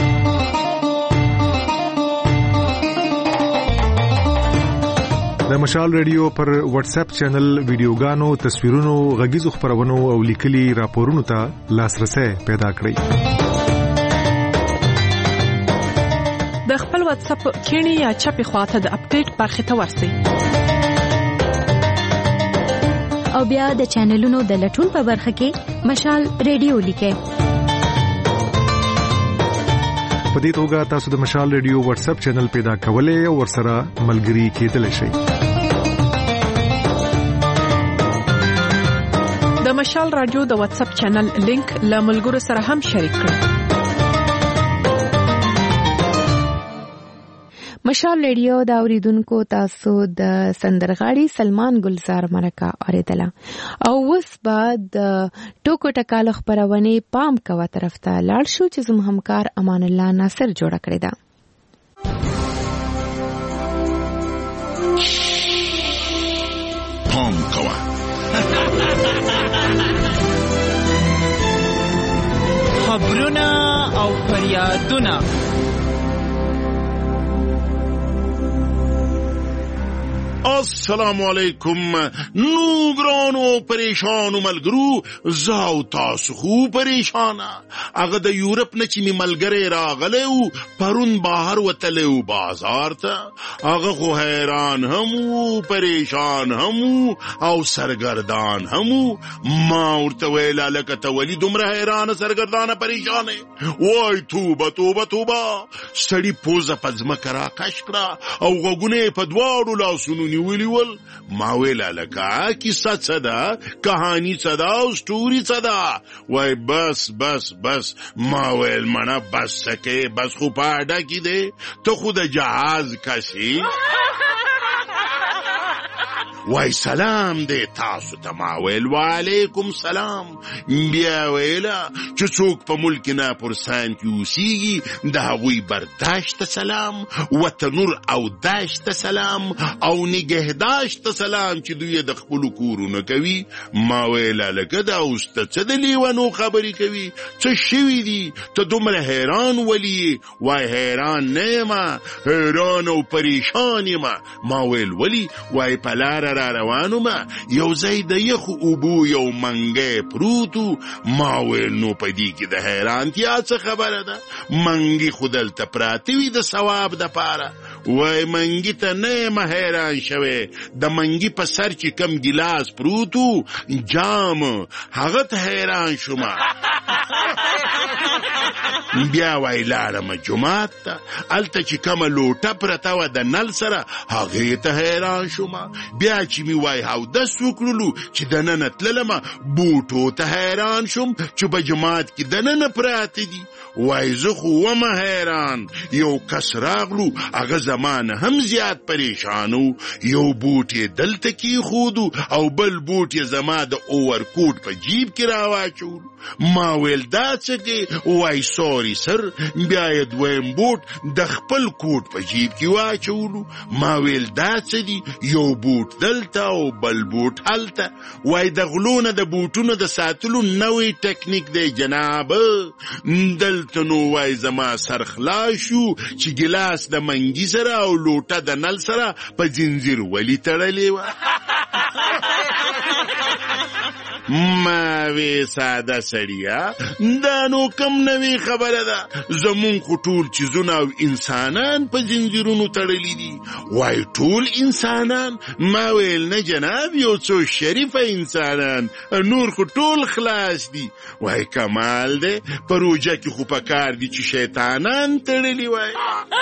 د مشال ریډیو پر واتس اپ چینل ویډیوګانو تصویرونو غږیزو خبرونو او لیکلي راپورونو ته لاسرسي پیدا کړئ. د خپل واتس اپ کینی یا چپی خواته د اپډیټ برخه ته ورسئ او بیا د چینلونو د لټون په برخه کې مشال ریډیو لیکئ. په دې توګه تاسو د مشال ریډیو واتس اپ چینل پیدا کولای او ورسره ملګري کېدلی شئ. د مشال رادیو د واتس اپ چینل لینک له ملګرو سره هم شریک کړئ. مشال ریډیو دا اوریدونکو تاسو د سندرغاړي سلمان گلزار مرکه اوریدله او اوس بعد ټوکو ټکالو خبرونه پام کوه طرف ته لاړ شو چې زموږ همکار امان الله ناصر جوړ کړی دا. پام کوه خبرونه او فریادونه السلام علیکم. نو ګرانو پریشانو ملګرو، زه او تاسو خو پریشانه. هغه د یورپ نه چې مې ملګری راغلی و پرون بهر وتلی و بازار ته. هغه خو حیران هم و، پریشان هم و او سرګردان هم و. ما ورته ویل هلکه ته ولې دومره حیرانه سرګردانه پریشانه؟ وای توبه توبه توبه. سړي پوزه په ځمکه راکش کړه او غوږونه یې په دواړو لاسونو نیولي ول. ما ویل هلکه کیسه څه ده، کهاني څه ده او سټوري څه ده؟ وای بس بس بس. ما ویل مڼه بس څه کې، بس خو په اډه کې دی، ته خو د جهاز کسي. وای سلام دی تاسو ته. ما ویل وعلیکم سلام. بیا ویله چې څوک په ملک ناپرسان کې اوسیږي د هغوی برداشت ته سلام، وطنور او داشت ته سلام او نگهداشت ته سلام چې دوی د خپلو کورونه کوي. ما ویل هلکه دا اوس ته څه د لیونو خبرې کوي؟ څه شوي دي؟ ته دومره حیران ولي؟ وای حیران نه یمه، حیران او پریشان یمه. ما ویل ولي؟ وای په لاره را روانو ما یو ځای د یخو اوبو یو منګی پروتو. ما ویل نو په دې کې د حیرانتیا څه خبره ده؟ منګي خو دلته پراته وي د ثواب دپاره. وای منګي ته نه یم حیران شوی، د منګي په سر چې کم ګیلاس پروتو جام، هغه ته حیران شومه. بیا وای لاړم جومات ته، هلته چې کومه لوټه پرته وه د نل سره هغې ته حیران شومه. بیا چې مې وای اودس وکړلو چې دننه تللمه بوټو ته حیران شوم چې په جومات کې دننه پراته دي. وای زه خو ومه حیران. یو کس راغلو هغه زمانه هم زیات پریشان و. یو بوټ یې دلته کېښودو او بل بوټ یې زما د اوورکوټ په جیب کې راواچولو. ما ویل دا څه کې؟ وای سوري سر. بیا یې دویم بوټ د خپل کوټ په جیب کې واچولو. ما ویل دا څه دي؟ یو بوټ دلته او بل بوټ هلته. وای د غلو نه د بوټونو د ساتلو نوی ټکنیک دی جناب. دلته نو وای زما سر خلاص شو چې ګیلاس د منګي سره او لوټه د نل سره په زنځیر ولې تړلې وه. ما وی ساده سړیا دا نو کم نوی خبره ده، زمون خو ټول چیزونه او انسانان په زنځیرونو تړلی دي. وای ټول انسانان؟ ما ویل نه جناب، یو څو شریفه انسانان، نور خو ټول خلاص دي. وای کمال دی، په روژه کې خو په کار دي چې شیطانان تړلی وای.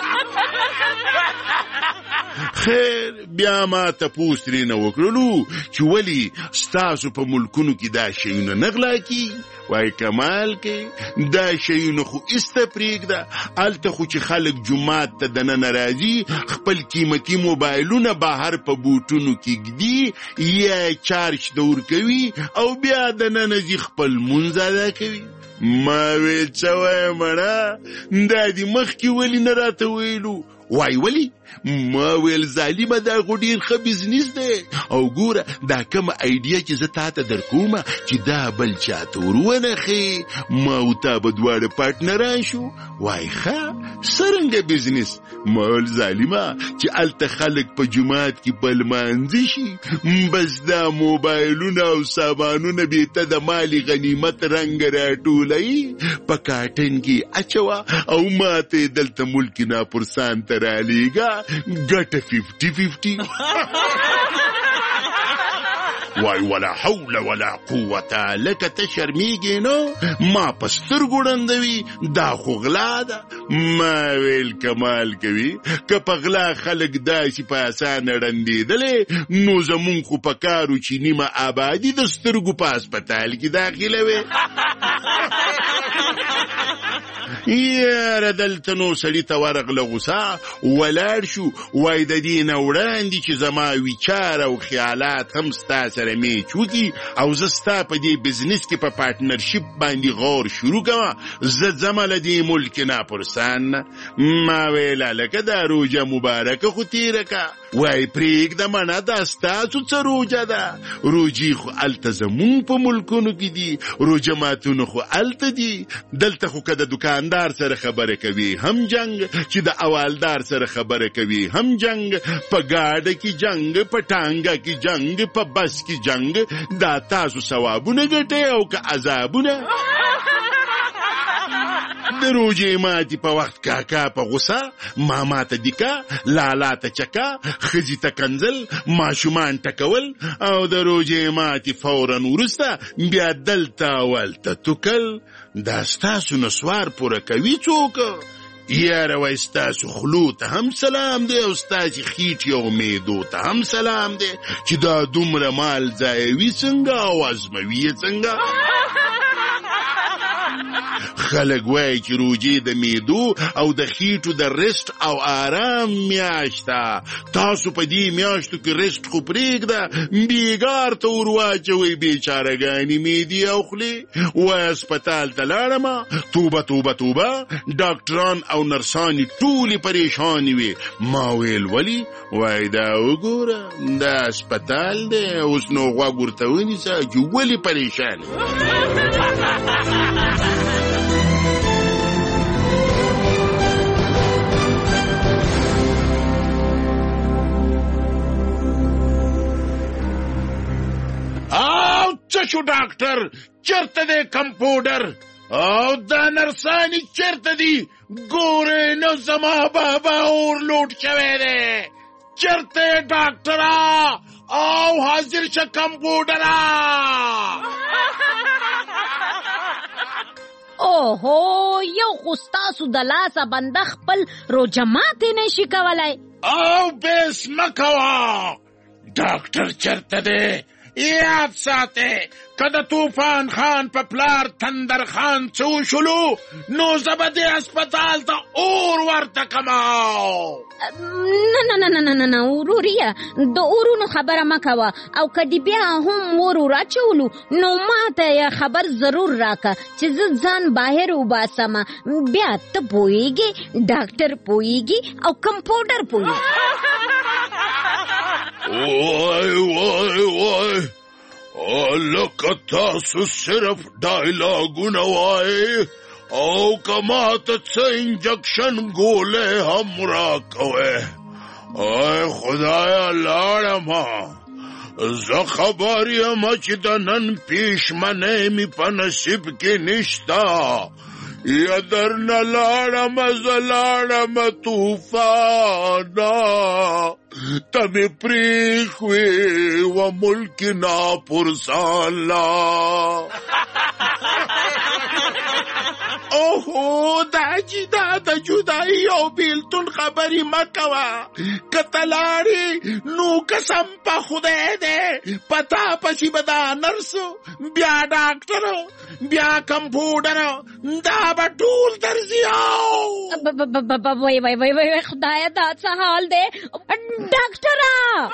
خیر بیا ما تپوس ترېنه وکړلو چې ولې ستاسو په ملکونو کې دا شیونه نه غلا کېږي. وای کمال کې دا شیونه خو ایسته پرېږده، هلته خو چې خلک جومات ته دننه راځي خپل قیمتي موبایلونه بهر په بوټونو کې ږدي یا چارج ته ورکوي او بیا دننه ځي خپل لمونځ ادا کوي. ما ویل څه وایه مړه، دا دې مخکې ولې نه راته ویلو؟ وای ولی؟ ما ویل ظالمه دا خو ډېر ښه بزنس دی او ګوره دا کومه ایډیا چې زه تا ته در کومه چې دا بل چاته ور ونښې، ما او تا به دواړه پارټنران شو. وای ښه څرنګه بزنس؟ ما ویل ظالمه چې هلته خلک په جومات کې په لمانځه شي، بس دا موبایلونه او سامانونه بېرته د مال غنیمت رنګ راټولوي په کاټن کې اچوه او ما ته یې دلته ملک ناپرسان ته رالیږه ګټه ففټي ففټي. وای ولا حول ولا قوة. لکه ته شرمیږې نو؟ ما په سترګو ړندوي، دا خو غلا ده. ما ویل کمال کوي، که په غلا خلک داسې په اسانه ړندېدلی نو زمونږ خو په کار و چې نیمه آبادي د سترګو په هسپتال کې داخلوي. یاره دلته نو سړي ته ورغله غوسه، ولاړ شو. وای د دې نه وړاندې چې زما ویچار او خیالات هم ستا سره میچ وکړي او زه ستا په دې بزنس کې په پارټنرشپ باندې غور شروع کوم، زه ځمه له دې ملک ناپرسان نه. ما ویل هلکه دا روژه مبارکه خو تېره که، وای پرېږده منه دا ستاسو څه روجه ده. روجې خو هلته زمونږ په ملکونو کې دي، روجه ماتونه خو هلته دي. دلته خو که د دکاندار سره خبره کوي هم جنگ، چې د اوالدار سره خبره کوي هم جنگ، په ګاډه کې جنگ، په ټانګه کې جنگ، په بس کې جنگ. دا تاسو ثوابونه ګټئ او که عذابونه. د روجې ماتي په وخت کاکا په غوسه، ماما ته دیکا، لالا ته چکا، ښځې ته کنځل، ماشومان ټکول، او د روجې ماتي فورا وروسته بیا دلته اولته توکل. دا ستاسو نسوار پوره کوي څوک؟ یاره وای ستاسو خلو ته هم سلام دی او ستاسې خیټې او معدو ته هم سلام دی چې دا دومره مال ضایعوي څنګه او ازموي یې څنګه. خلک وایي چې روجې د معدو او د خیټو د رست او آرام میاشته. تاسو په دې میاشتو کې رست خو پرېږده، بیګار ته ور واچوئ بیچارهګانې معدې او خولې. وای هسپتال ته لاړمه، توبه توبه توبه، ډاکټران او نرسانې ټولې پریشانې وې. ما ویل ولې؟ وای دا وګوره دا هسپتال دی، اوس نو غوږ ورته ونیسه چې ولې پریشان یې. او څه شو ډاکټر؟ چېرته دی کمپاوډر؟ او دا نرسانې چېرته دي؟ ګورې نو زما بابا اورلوډ شوی دی. چېرته یې ډاکټره؟ او حاضر شه کمپاوډره. اوهو یو خو ستاسو د لاسه بنده خپل روجه ماتې نشي کولی. او بیس مه کوه. ډاکټر چېرته دی؟ یاد ساته که د طوفان خان په پلار تندر خان څه وشولو نو زه به دې هسپتال ته اور ورته کمه. نه نه نه نه نه نه وروریه، د اورونو خبره مه کوه، او که دې بیا هم اور وراچولو نو ما ته خبر ضرور راکه چې زه ځان بهر وباسمه. بیا ته پوهېږې، ډاکټر پوهېږي او کمپاوډر پوهېږي. وای وای وای لکه تاسو صرف ډایلاګونه وای او که ماته څه انجکشن ګولې هم راکوئ. ای خدایه لاړمه، زه خبر یم چې د نن پیشمنۍ مې په نصیب کې نشته. یا درنه لاړمه زه لاړمه طوفانه، ته مې پرېښوې و ملک ناپرسان لا. اوهو دا چې دا د جدایي او بیلتون خبرې مه کوه. که ته لاړې نو قسم په خدای دی په تا پسې به دا نرسو، بیا ډاکټر، بیا کمپاوډر، دا به ټول درځي. وای وای وای وای خدایه دا څه حال دی ډاکټره؟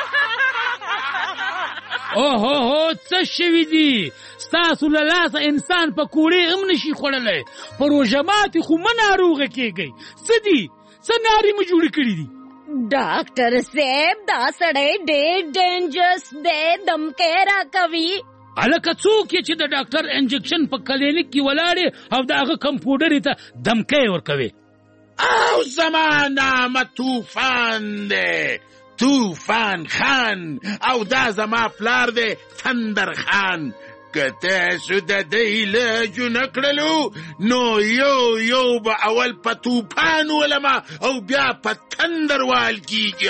اوهو هو څه شوي دي؟ ستاسو له لاسه انسان په کوړې هم نشي خوړلی. په روژه ماتې خو مه ناروغه کېږئ. څه دي؟ څه نارې مو جوړې کړي دي؟ ډاکټر صاحب دا سړی ډېر ډینجرس دی، دمکۍ راکوي. هلکه څوک یې چې د ډاکټر انجکشن په کلینیک کې ولاړې او د هغه کمپاوډرې ته دمکۍ ورکوي؟ او زما نامه طوفان دی، طوفان خان، او دا زما پلار دی تندر خان. که تاسو د دې علاجونه کړلو نو یو یو به اول په طوفان ولمه او بیا په تندر وال کېږي.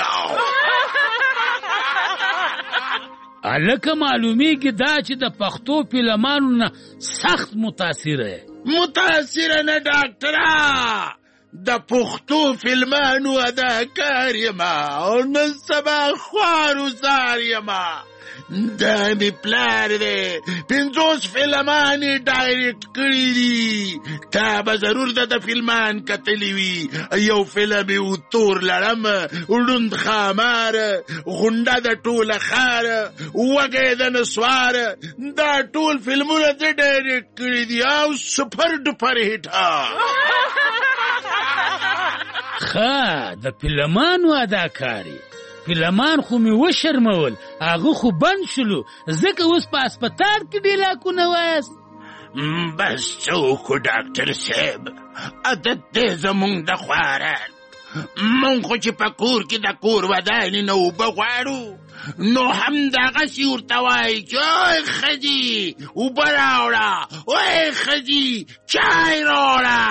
هلکه معلومیږي دا چې د پښتو فلمانو نه سخت متاثره متاثره نه ډاکټره، د پښتو فلمانو اداکار یما او نن سبا خوارو زار یما. دا می پلار دی پنځوس فلمان ډایرکټ کړي دي. تا به ضرور د فلمان کتلی وي. یو فلم یو تور لړم، ړوند خامار، غونډه د ټوله ښار، وږی د نسوار، دا ټول فلمونه د ډایرکټ کړي دي او سپر ډوپر هیټ. ښه د فلمانو اداکاري فلمان خو مې وشرمول هغه خو بند شلو ځکه اوس په هسپتال کې ډیلاکونه وایاست. بس څه وکړو ډاکټر صاحب، عادت دی زمونږ د خواران. مونږ خو چې په کور کې د کور ودانې نه اوبه غواړو نو همدغسې ورته وایي چې اوی ښځې اوبه راوړه، اوی ښځې چای راوړه.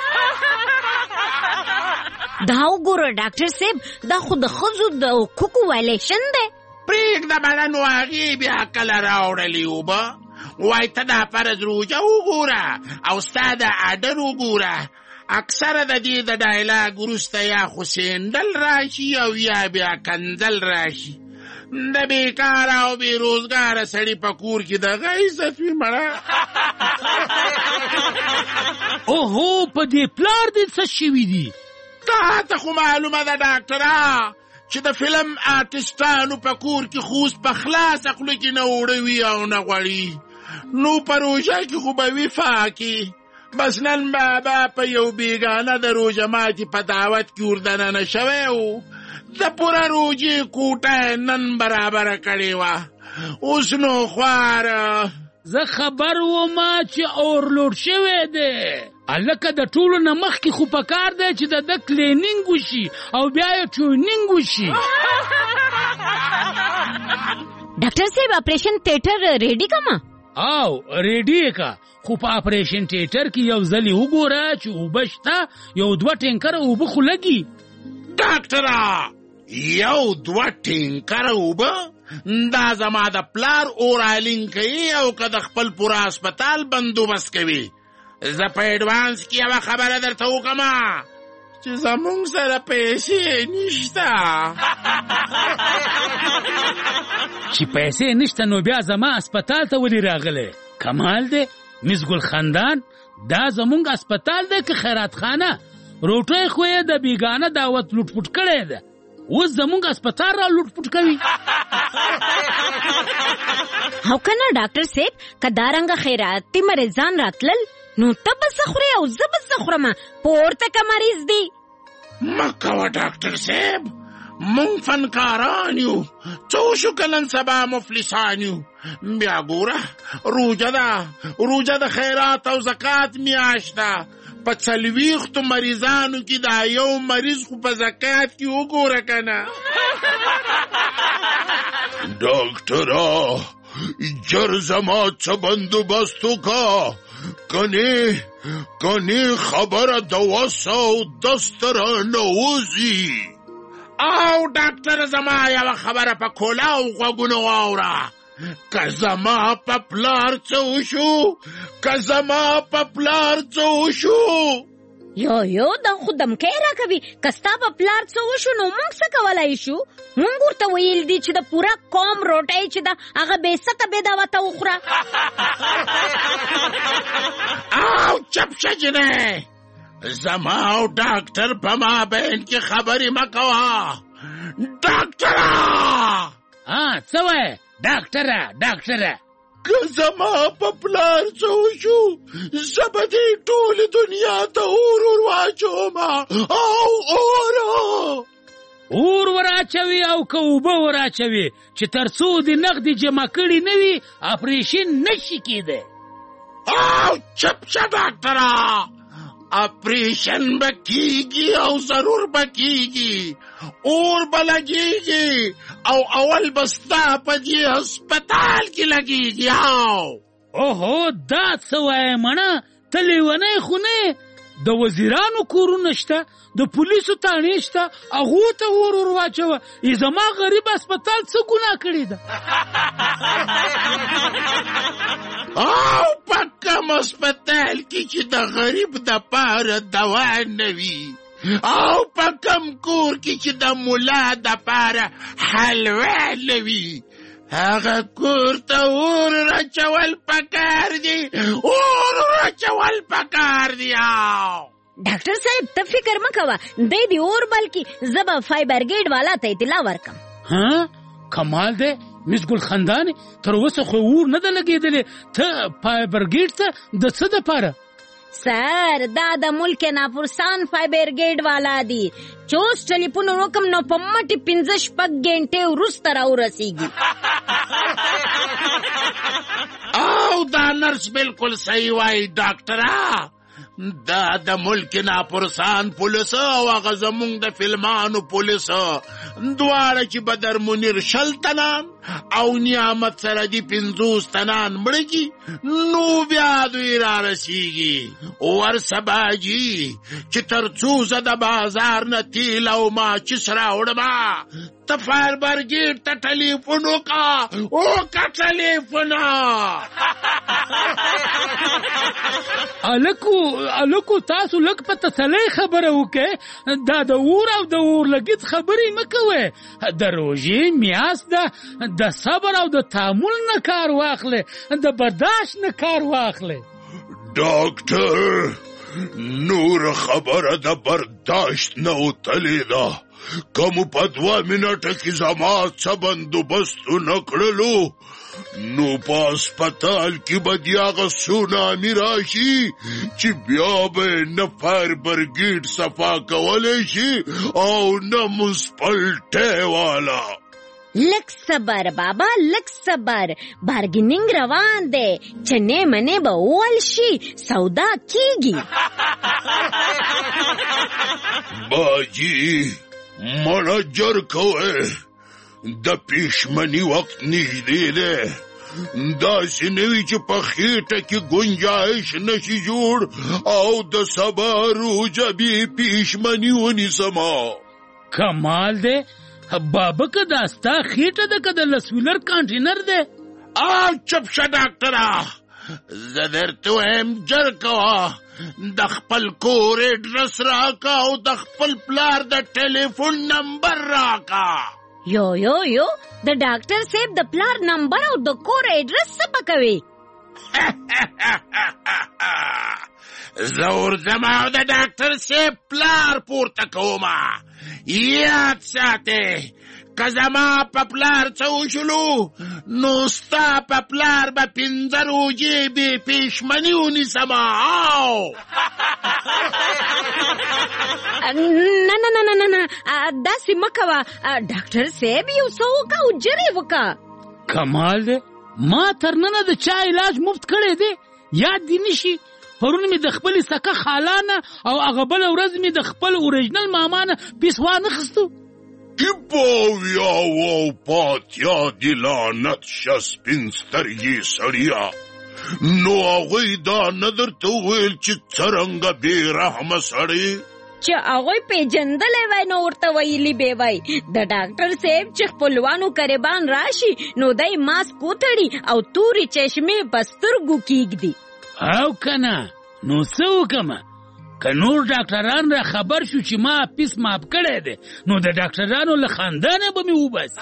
دا وګوره ډاکټر صاحب، دا خو د ښځو د حقوقو وایلیشن دی. پرېږده بله نو هغې بیا کله راوړلې اوبه، وایي ته دا فرض روژه وګوره او ستا د اډر وګوره. اکثره د دې د ډایلاګ وروسته یا خو سینډل راشي او یا بیا کنځل راشي. د بېکاره او بې روزګاره سړي په کور کې دغه عزت وي مړه. اوهو په دې پلار دې څه شوي دي؟ تا ته خو معلومه ده ډاکټره چې د فلم آرټسټانو په کور کې خو اوس په خلاصه خوله کې نه اوړه وي او نه غوړي، نو په روژه کې خو به وي فاکې. بس نن بابا په یو بیګانه د روژه ماتي په دعوت کې وردننه شوی و، د پوره روژې کوټه نن برابره کړې وه. اوس نو خواره زه خبر ومه چې اورلوډ شوی دی. هلکه د ټولو نه مخکې خو په کار دی چې د ده کلینینګ وشي او بیا یې ټرینینګ وشي. ډاکټر صاحب اپریشن تیټر ریډي کما؟ او ریډي یې که، خو په اپریشن تیټر کې یو ځلې وګوره چې اوبه شته، یو دوه ټینکره اوبه خو لګي. ډاکټره یو دوه ټینکره اوبه؟ دا زما د پلار اورالینګ کوي او که د خپل پوره هسپتال بندوبست کوي. زه په ایډوانس کې یوه خبره درته وکړمه چې زمونږ سره پیسې نشته. چې پیسې نشته نو بیا زما هسپتال ته ولې راغلی؟ کمال دی مس ګل خندان، دا زمونږ هسپتال دی که خیرات خانه؟ روټۍ خو یې د بیګانه دعوت لوټپوټ کړی ده، اوس زمونږ هسپتال را لوټپوټ کوي. او که نه ډاکټر صاحب، که دارنګه خیراتي مریضان راتلل نو ته به څه خورې او زه به څه خورم؟ پورته که مریض دی. مه کوه ډاکټر صاحب، مونږ فنکاران یو، څه وشو که نن سبا مفلسان یو. بیا ګوره روژه ده، روژه د خیرات او زکات میاشت ده. په څلوېښتو مریضانو کې دا یو مریض خو په زکات کې وګوره که نه. ډاکټره جر زما څه بندوبست وکړه، کنې کنې خبره د وس او دست رانه وځي. او ډاکټر زما یوه خبره په کولاو غوږونو واوره، که زما په پلار څه وشو، که زما په پلار څه وشو. یو یو دا خو دمکی راکوي، که ستا په پلار څه وشو نو موږ څه کولی شو؟ موږ ورته ویل دي چې د پوره قوم روټۍ چې ده هغه بېسته بې دعوته وخوره. او چپ شه جنۍ، زما او ډاکټر په مابین کې خبرې مه کوه. ډاکټره څه وایې ډاکټره؟ ډاکټره که زما په پلار څه وشو زه به دې ټولې دنیا ته اور ور واچوم. او اور اور وراچوي او که اوبه وراچوي چې تر څو د نغدې جمع کړي نه وي اپریشن نشي کېدی. او چپ شه ډاکټره، اپریشن به کیږي او ضرور به کیږي، اور به لګیږي او اول به ستا په دې هسپتال کې لګیږي. او اوهو دا څه وایې مڼه، ته لیونی خو نه یې؟ د وزیرانو کورونه شته، د پولیسو تاڼې شته، هغو ته اور ور واچوه. ای زما غریب هسپتال څه ګناه کړې ده؟ او په کوم هسپتال کې چې د غریب دپاره دوا نه وي، او په کوم کور کې چې د ملا دپاره حلوا نه وي، هغه کور ته اور راچول پکار دي، اور راچول پکار دي. ډاکټر صاحب ته فکر مه کوه، دی دې اور بلکې زه به فایر برګیډ والا ته اطلاع ورکړم. ها کمال دی مس ګل خندانې، تر اوسه خو اور نه ده لګېدلې، ته فایر برګیډ ته د څه دپاره؟ سر دا د ملک ناپرسان فای برګیډ والا دي. چوس ټلیفون وکم نو په مټي پنځه شپږ غنټې وروسته راورسیږي. او دا نرس بالکل صحیح وای ډاکټره. دا د ملک ناپرسان پولیس او هغه زمونږ د فلمانو پولیس دواړه چې بدر منیر شل تنان او نعمت سره دي پنځوس تنان مړه نو بیا دوی را رسیږي. ورسباجي چې تر څو زه د بازار نه تیل او ماچس راوړم ته فایر برګیډ ته ټلیفون وکړه وکړه ټلیفونه. الکو الکو تاسو لږ په تسلۍ خبره وکړئ. دا د اور او د اورلګیت خبرې مه کوئ. د روژې میاشت ده، د صبر او د تحمل نه کار واخلئ، د برداشت نه کار واخلئ. ډاکټر نور خبره د برداشت نه وتلې ده. که مو په دوه منټه کې زما څه بندوبست ونه کړلو نو په هسپتال کې به د هغه سونامي راشي چې بیا به نه فایر برګیډ صفا کولی شي او نه منسپلټۍ والا. لک صبر بابا، لک صبر. بارګیننګ روان دی، چنې منې به وول شي، سودا کیږي. باجی منجر کوئ، د پیشمنی وقت نږدې دی. داسې نه وي چې په خېټه کې ګنجایش نشي جوړ او د سبا روژه بې پیشمني ونیسمه. کمال دی بابا، که دا ستا خېټه ده که د لسویلر کانټینر دی؟ آ چپ شه ډاکټره، زه درته وایم جر کوه د خپل کور اډرس راکا او د خپل پلار د ټلیفون نمبر راکا. یو یو یو د ډاکټر صاحب د پلار نمبر او د کور اډرس څه پکوي؟ زه ورځم او د ډاکټر صاحب پلار پورته کومه. یاد ساتئ که زما په پلار څه وشلو نو ستا په پلار به پنځه روژې بې پیشمني ونیسمه. نه نه نه نه نه داسې مه کوه ډاکټر صاحب، یو څه وکړه او جرې وکړه. کمال دی ما تر ننه د چا علاج مفت کړی دی، یاد دې نشي؟ پرون مې د خپلې سکه خالانه او هغه بله ورځ مې د خپل اوریجنل ماما نه پیس وانخیستو. ای باویا او پاتیا دی لعنت شه سپین سترګې سړیه. نو هغوی دا نه درته وویل چې څرنګه بې رحمه سړی؟ چې هغوی پیژندلی وای نو ورته ویلي به وای. د ډاکټر صاحب چې خپلوانو قریبان راشي نو دی ماسک وتړي او تورې چشمې په سترګو کیږدي. او کنه نو څه وکمه؟ که نور ډاکټران را خبر شو چې ما پیس ماپ کړی دی نو د ډاکټرانو له خاندانه به مې وباسي.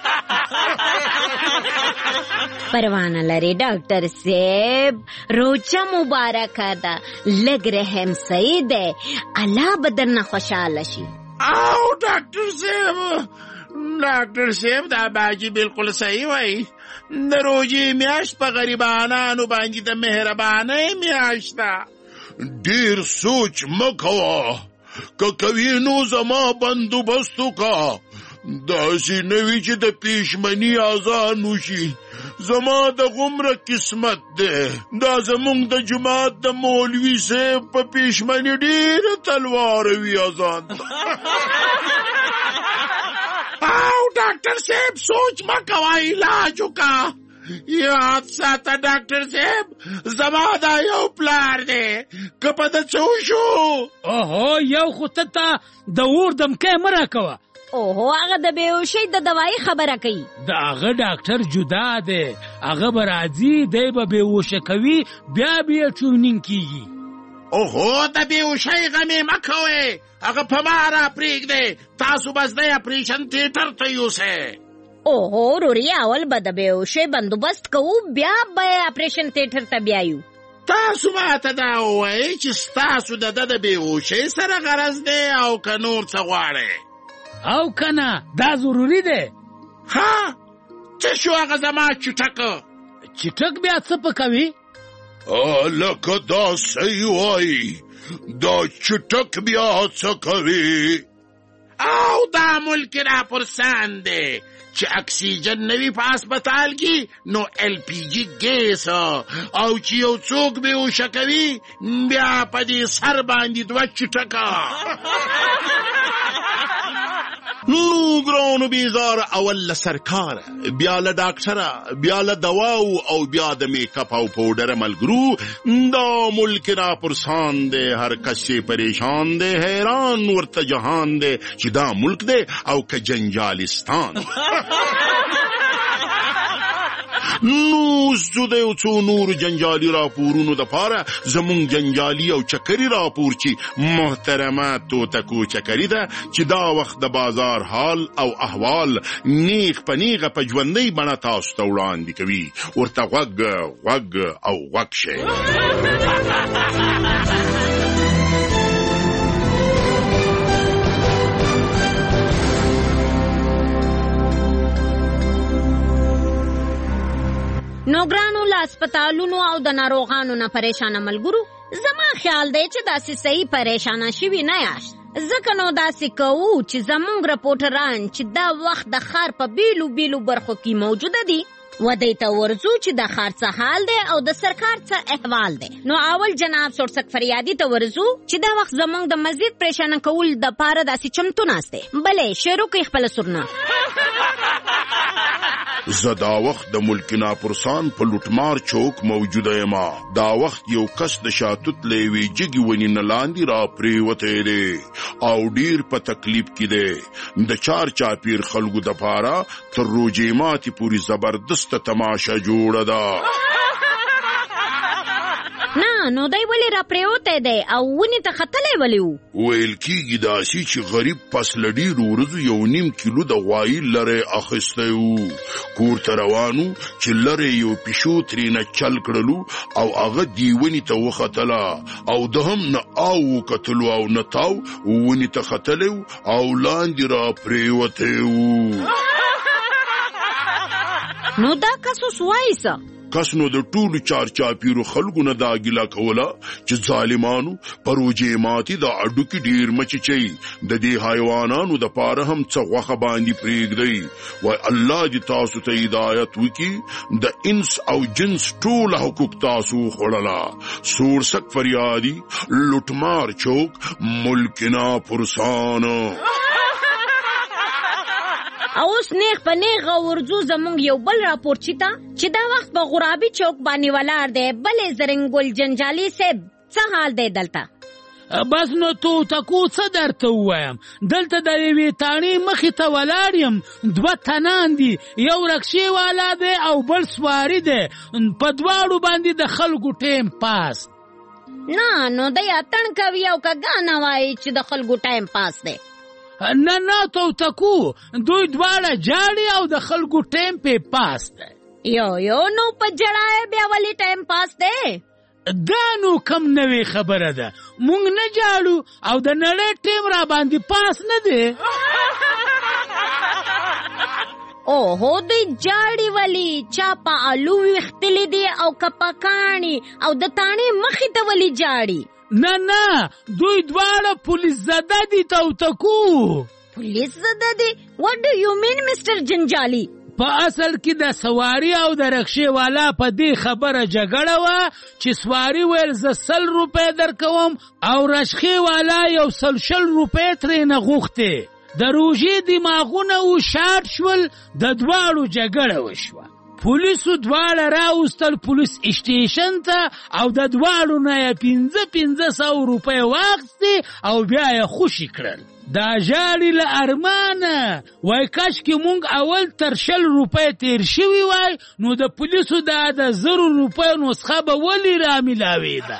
پروانه لري ډاکټر صاحب، روجه مبارکه ده، لږ رحم صحیح دی، الله به درنه خوشحاله شي. او ډاکټر صاحب ډاکټر صاحب دا باجي بالکل صحیح وایي. د روژې میاشت په غریبانانو باندې د مهربانۍ میاشت ده. ډیر سوچ مه کوه، که کوي نو زما بندوبست وکړه. داسې نه وي چې د پیشمني اذان وشي. زما د غومره قسمت دی، دا زمونږ د جماعت د مولوي صاحب په پیشمني ډېره تلوار وي اذان ته. او ډاکټر صاحب سوچ مه کوه، علاج وکړه. یاد ساته ډاکټر صاحب زما دا یو پلار دی، که په ده څه وشو. اوهو یو خو ته ته د اور دمکی مه راکوه. اوهو هغه د بېهوشۍ د دوایي خبره کوي. د هغه ډاکټر جدا دی، هغه به راځي دی به بېهوشه کوي بیا به یې ټرونینګ کېږي. اوهو د بېهوشۍ غم یې مه کوئ، هغه په ما را پرېږدئ. تاسو بس دی اپریشن تیټر ته یوسئ. اوهو روري اول به د بېهوشۍ بندوبست کوو بیا به اپریشن تیټر ته بیایو. تاسو ماته دا ووایئ چې ستاسو د ده د بېهوشۍ سره غرض دی او که نور څه غواړئ؟ او کنه دا ضروري دی. ها څه شو هغه زما چټک؟ چټک بیا څه پکوي؟ لکه دا صحیح وای دا چټک بیا څه کوي؟ او دا ملک را پرسان دی چې اکسیجن نوی په هسپتال کې نو ایل پی جی ګیس او چې یو څوک بېهوشه کوي بیا په دې سر باندې دوه چټکه. نو ګرانو بیزار اول له سرکاره بیا له ډاکټره بیا له دواو او بیا د میک اپ او پاوډر ملګرو دا ملک را پرسان دی هر کس چې پریشان دی حیران ورته جهان دی چې دا ملک دی او که جنجالستان. نو زه د یو څو نورو جنجالي راپورونو دپاره زمونږ جنجالي او چکري راپور چې محترمه توتکو چکري ده چې دا وخت د بازار حال او احوال نیغ په نیغه په ژوندۍ بڼه تاسو ته وړاندې کوي. ورته غوږ غوږ او غوږ شئ. نو ګرانو له هسپتالونو او د ناروغانو نه پریشانه ملګرو زما خیال دی چې داسې صحیح پریشانه شوي نه یاست، ځکه نو داسې کوو چې زمونږ رپورټران چې دا وخت د ښار په بیلو بیلو برخو کې موجوده دي ودی ته ورځو چې د ښار څه حال دی او د سرکار څه احوال دی. نو اول جناب سورسک فریادي ته ورځو چې دا وخت زمونږ د مزید پریشانه کول دپاره داسې چمتو ناست دی. بلې شروع کوي خپله سرونه. زه دا وخت د ملک ناپرسان په لوټمار چوک موجوده یما. دا وخت یو کس د شاتوت له یوې جګې ونې نه لاندې را پرېوتی دی او ډېر په تکلیف کې دی. د چار چاپیر خلکو دپاره تر روژې ماتې پورې زبردسته تماشه جوړه ده. نه نو دی ولې را پرېوتی دی او ونې ته ختلی ولې و؟ ویل کېږي داسې چې غریب پس له ډېرو ورځو یو نیم کیلو د غوایي لری اخیستی و. کور ته روان و چې لری یو پیشو ترېنه چل کړلو او هغه دې ونې ته وختله او ده هم نه آو وکتلو او نه تاو ونې ته ختلی و او لاندې را پرېوتی و. نو دا کس اوس وایي څه؟ کس نو د ټولو چار چاپیرو خلکو نه دا ګیله کوله چې ظالمانو په روژې ماتې دا اډوکې ډېر مچچوي. د دې حیوانانو دپاره هم څه غوښه باندې پرېږدئ. وای الله دې تاسو ته هدایت وکړي. د انس او جنس ټوله حقوق تاسو وخوړله. سورسک فریادي لوټمار چوک ملک ناپرسان. او اوس نیغ په نیغه ورځو زمونږ یو بل راپورچي ته چې دا وخت په غرابي چوک باندې ولاړ دی. بلې زرنګ ګل جنجالي صاحب څه حال دی دلته؟ بس نو توتکو څه درته ووایم، دلته د یوې تاڼې مخې ته ولاړ یم. دوه تنان دي، یو رکشې والا دی او بل سواري دی. په دواړو باندې د خلکو ټیم پاس. نه نو دی اتڼ کوي او که ګانه وایي چې د خلکو ټایم پاس دی. نه نه توتکو دوی دواړه جاړي او د خلکو ټیم پې پاس دی. یو یو نو په جړای بیا ولې ټایم پاس دی؟ دا نو کم نوې خبره ده. مونږ نه جاړو او د نړۍ ټیم را باندې پاس نه دی. اوهو دوی جاړي ولې چا په الو ویختلی دي او که په کاڼي او د تاڼې مخې ته ولې جاړي؟ نه نه دوی دواړه پولیس زده دي توتکو. پولیس زده دي؟ what do you mean مستر جنجالي؟ په اصل کې د سواري او د رکشې والا په دې خبره جګړه وه چې سواري ویل زه سل روپۍ درکوم او رشخې والا یو سل شل روپۍ ترېنه غوښتې. د روژې دماغونه و شاټ شول، د دواړو جګړه وشوه. پولیسو دواړه راوستل پولیس اسټیشن ته او د دواړو نه یې پنځه پنځه سوه روپۍ واخیستې او بیا یې خوشي کړل. دا ژاړي له ارمانه وای کاشکې مونږ اول تر شل روپۍ تیر شوي وای نو د پولیسو دا د زرو روپۍ نسخه به ولې رامیلاوېده.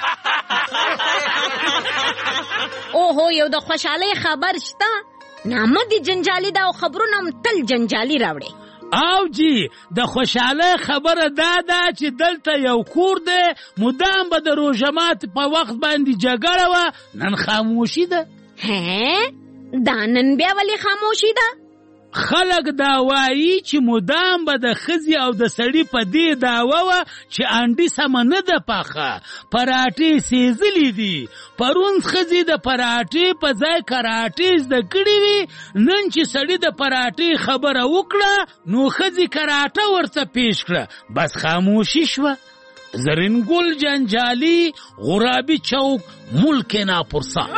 اوهو یو د خوشحالۍ خبر شته؟ نامه دې جنجالي ده او خبرونه هم تل جنجالي راوړي. او جی د خوشحاله خبره دا ده چې دلته یو کور دی مدام به د روژه ماتې په وخت باندې جګړه وه، نن خاموشي ده. هې دا نن بیا ولې خاموشي ده؟ خلک دا وایي چې مدام به د ښځې او د سړي په دې دعوه وه چې انډي سمه نه ده پاخه، پراټې سېزلي دي. پرون ښځې د پراټې په ځای کراټې زده کړې وي، نن چې سړي د پراټې خبره وکړه نو ښځې کراټه ورته پیش کړه، بس خاموشي شوه. زرین ګل جنجالي، غرابي چوک، ملک ناپرسا.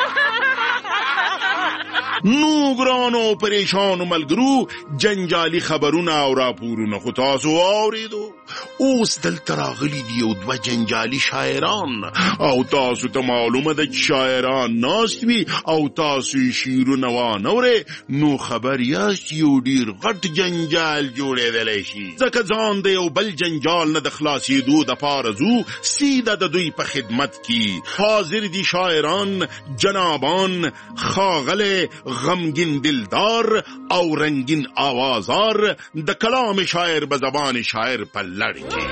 نو ګرانو پریشانو ملګرو، جنجالي خبرونه او راپورونه خو تاسو واورېدو. اوس دلته راغلي دي یو دوه جنجالي شاعران، او تاسو ته معلومه ده چې شاعران ناست وي او تاسو یې شعرونه وانورئ نو خبر یاست یو ډېر غټ جنجال جوړېدلی شي. ځکه ځان د یو بل جنجال نه د خلاصېدو دپاره ځو، سیده د دوی په خدمت کې حاضر دي شاعران جنابان ښاغلی غمگین دلدار او رنگین آوازار د کلام شاعر به زبان شاعر په لړ کې.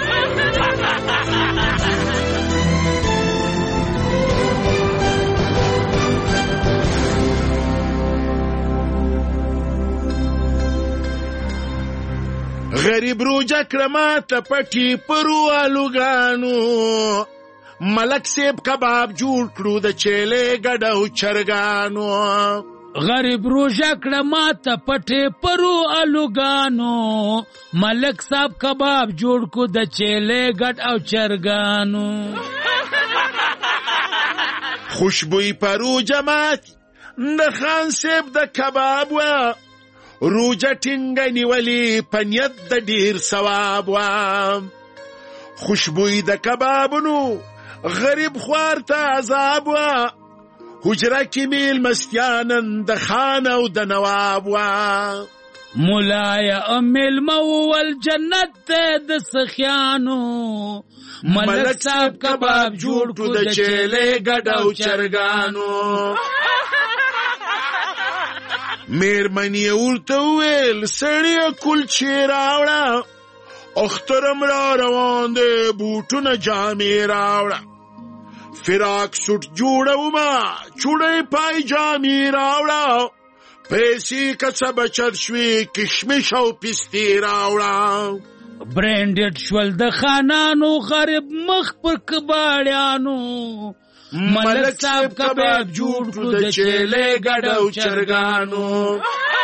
غریب روجه کړه ته پټي پرو الوګانو، ملک سیب کباب جوړ کړو د چیلې ګډ او چرګانو. غریب روژه کړه ماته پټې پرو الوګانو، ملک صاحب کباب جوړ کو د چیلې ګډ او چرګانو. خوشبوئی پرو جماعت د خان صاحب د کباب و، روجه ټینګه نیولې په نیت د ډېر ثواب و. خوشبوئی د کبابونو غریب خوار ته عذاب و، حجره کې میل مستیانن د خان او د نواب وا. مولایا میلمه وول جنت ته د سخیانو، ملک صاحب کباب جوړ کو د چیلې ګډ او چرګانو. میرمنې ورته وویل سړیه کلچې راوړه، اخترم را روان دی بوټونه جامې راوړه. فراق سوټ جوړوما چوړې پای جامې راوړه، پیسې کڅه بچت شوې کشمش او پستې راوړه. برینډډ شول د خانانو غریب مخ پر کباړیانو، ملک صاحب کباب جوړ کړو د چیلې ګډ او چرګانو.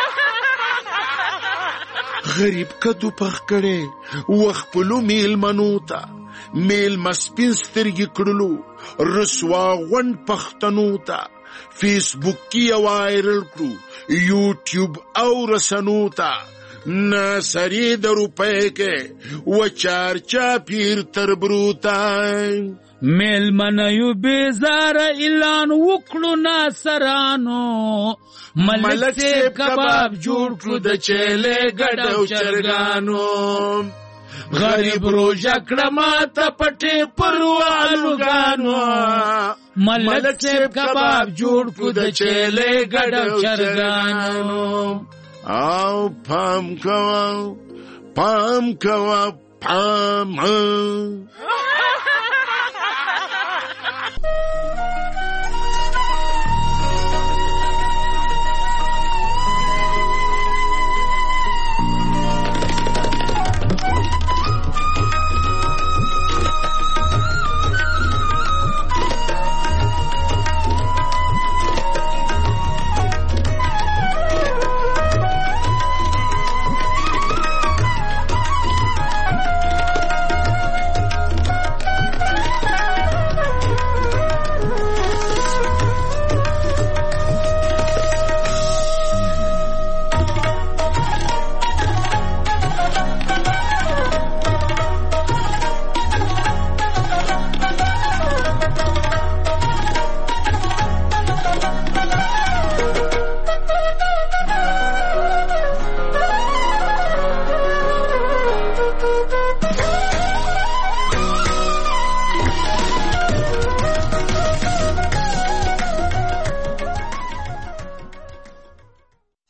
غریب کدو پخ کړي وخپلو میلمنو ته، میلمه سپین سترګې کړلو رسوا غونډ پښتنو ته. فیسبوک کې وایرل کړو، یوټیوب او رسنو ته. ناسری د روپۍ کې و چارچا پیر تر بروتا. میلمنیو بیزاره اعلان وکړو ناصرانو، ملک صاحب کباب جوړ کړو د چیلې ګډ او چرګانو. غریب روژه کړه ماته پټې پرو الوګانو، ملک صاحب کباب جوړ کړو د چیلې ګډ او چرګانو. او پام کوه پام کوه پام.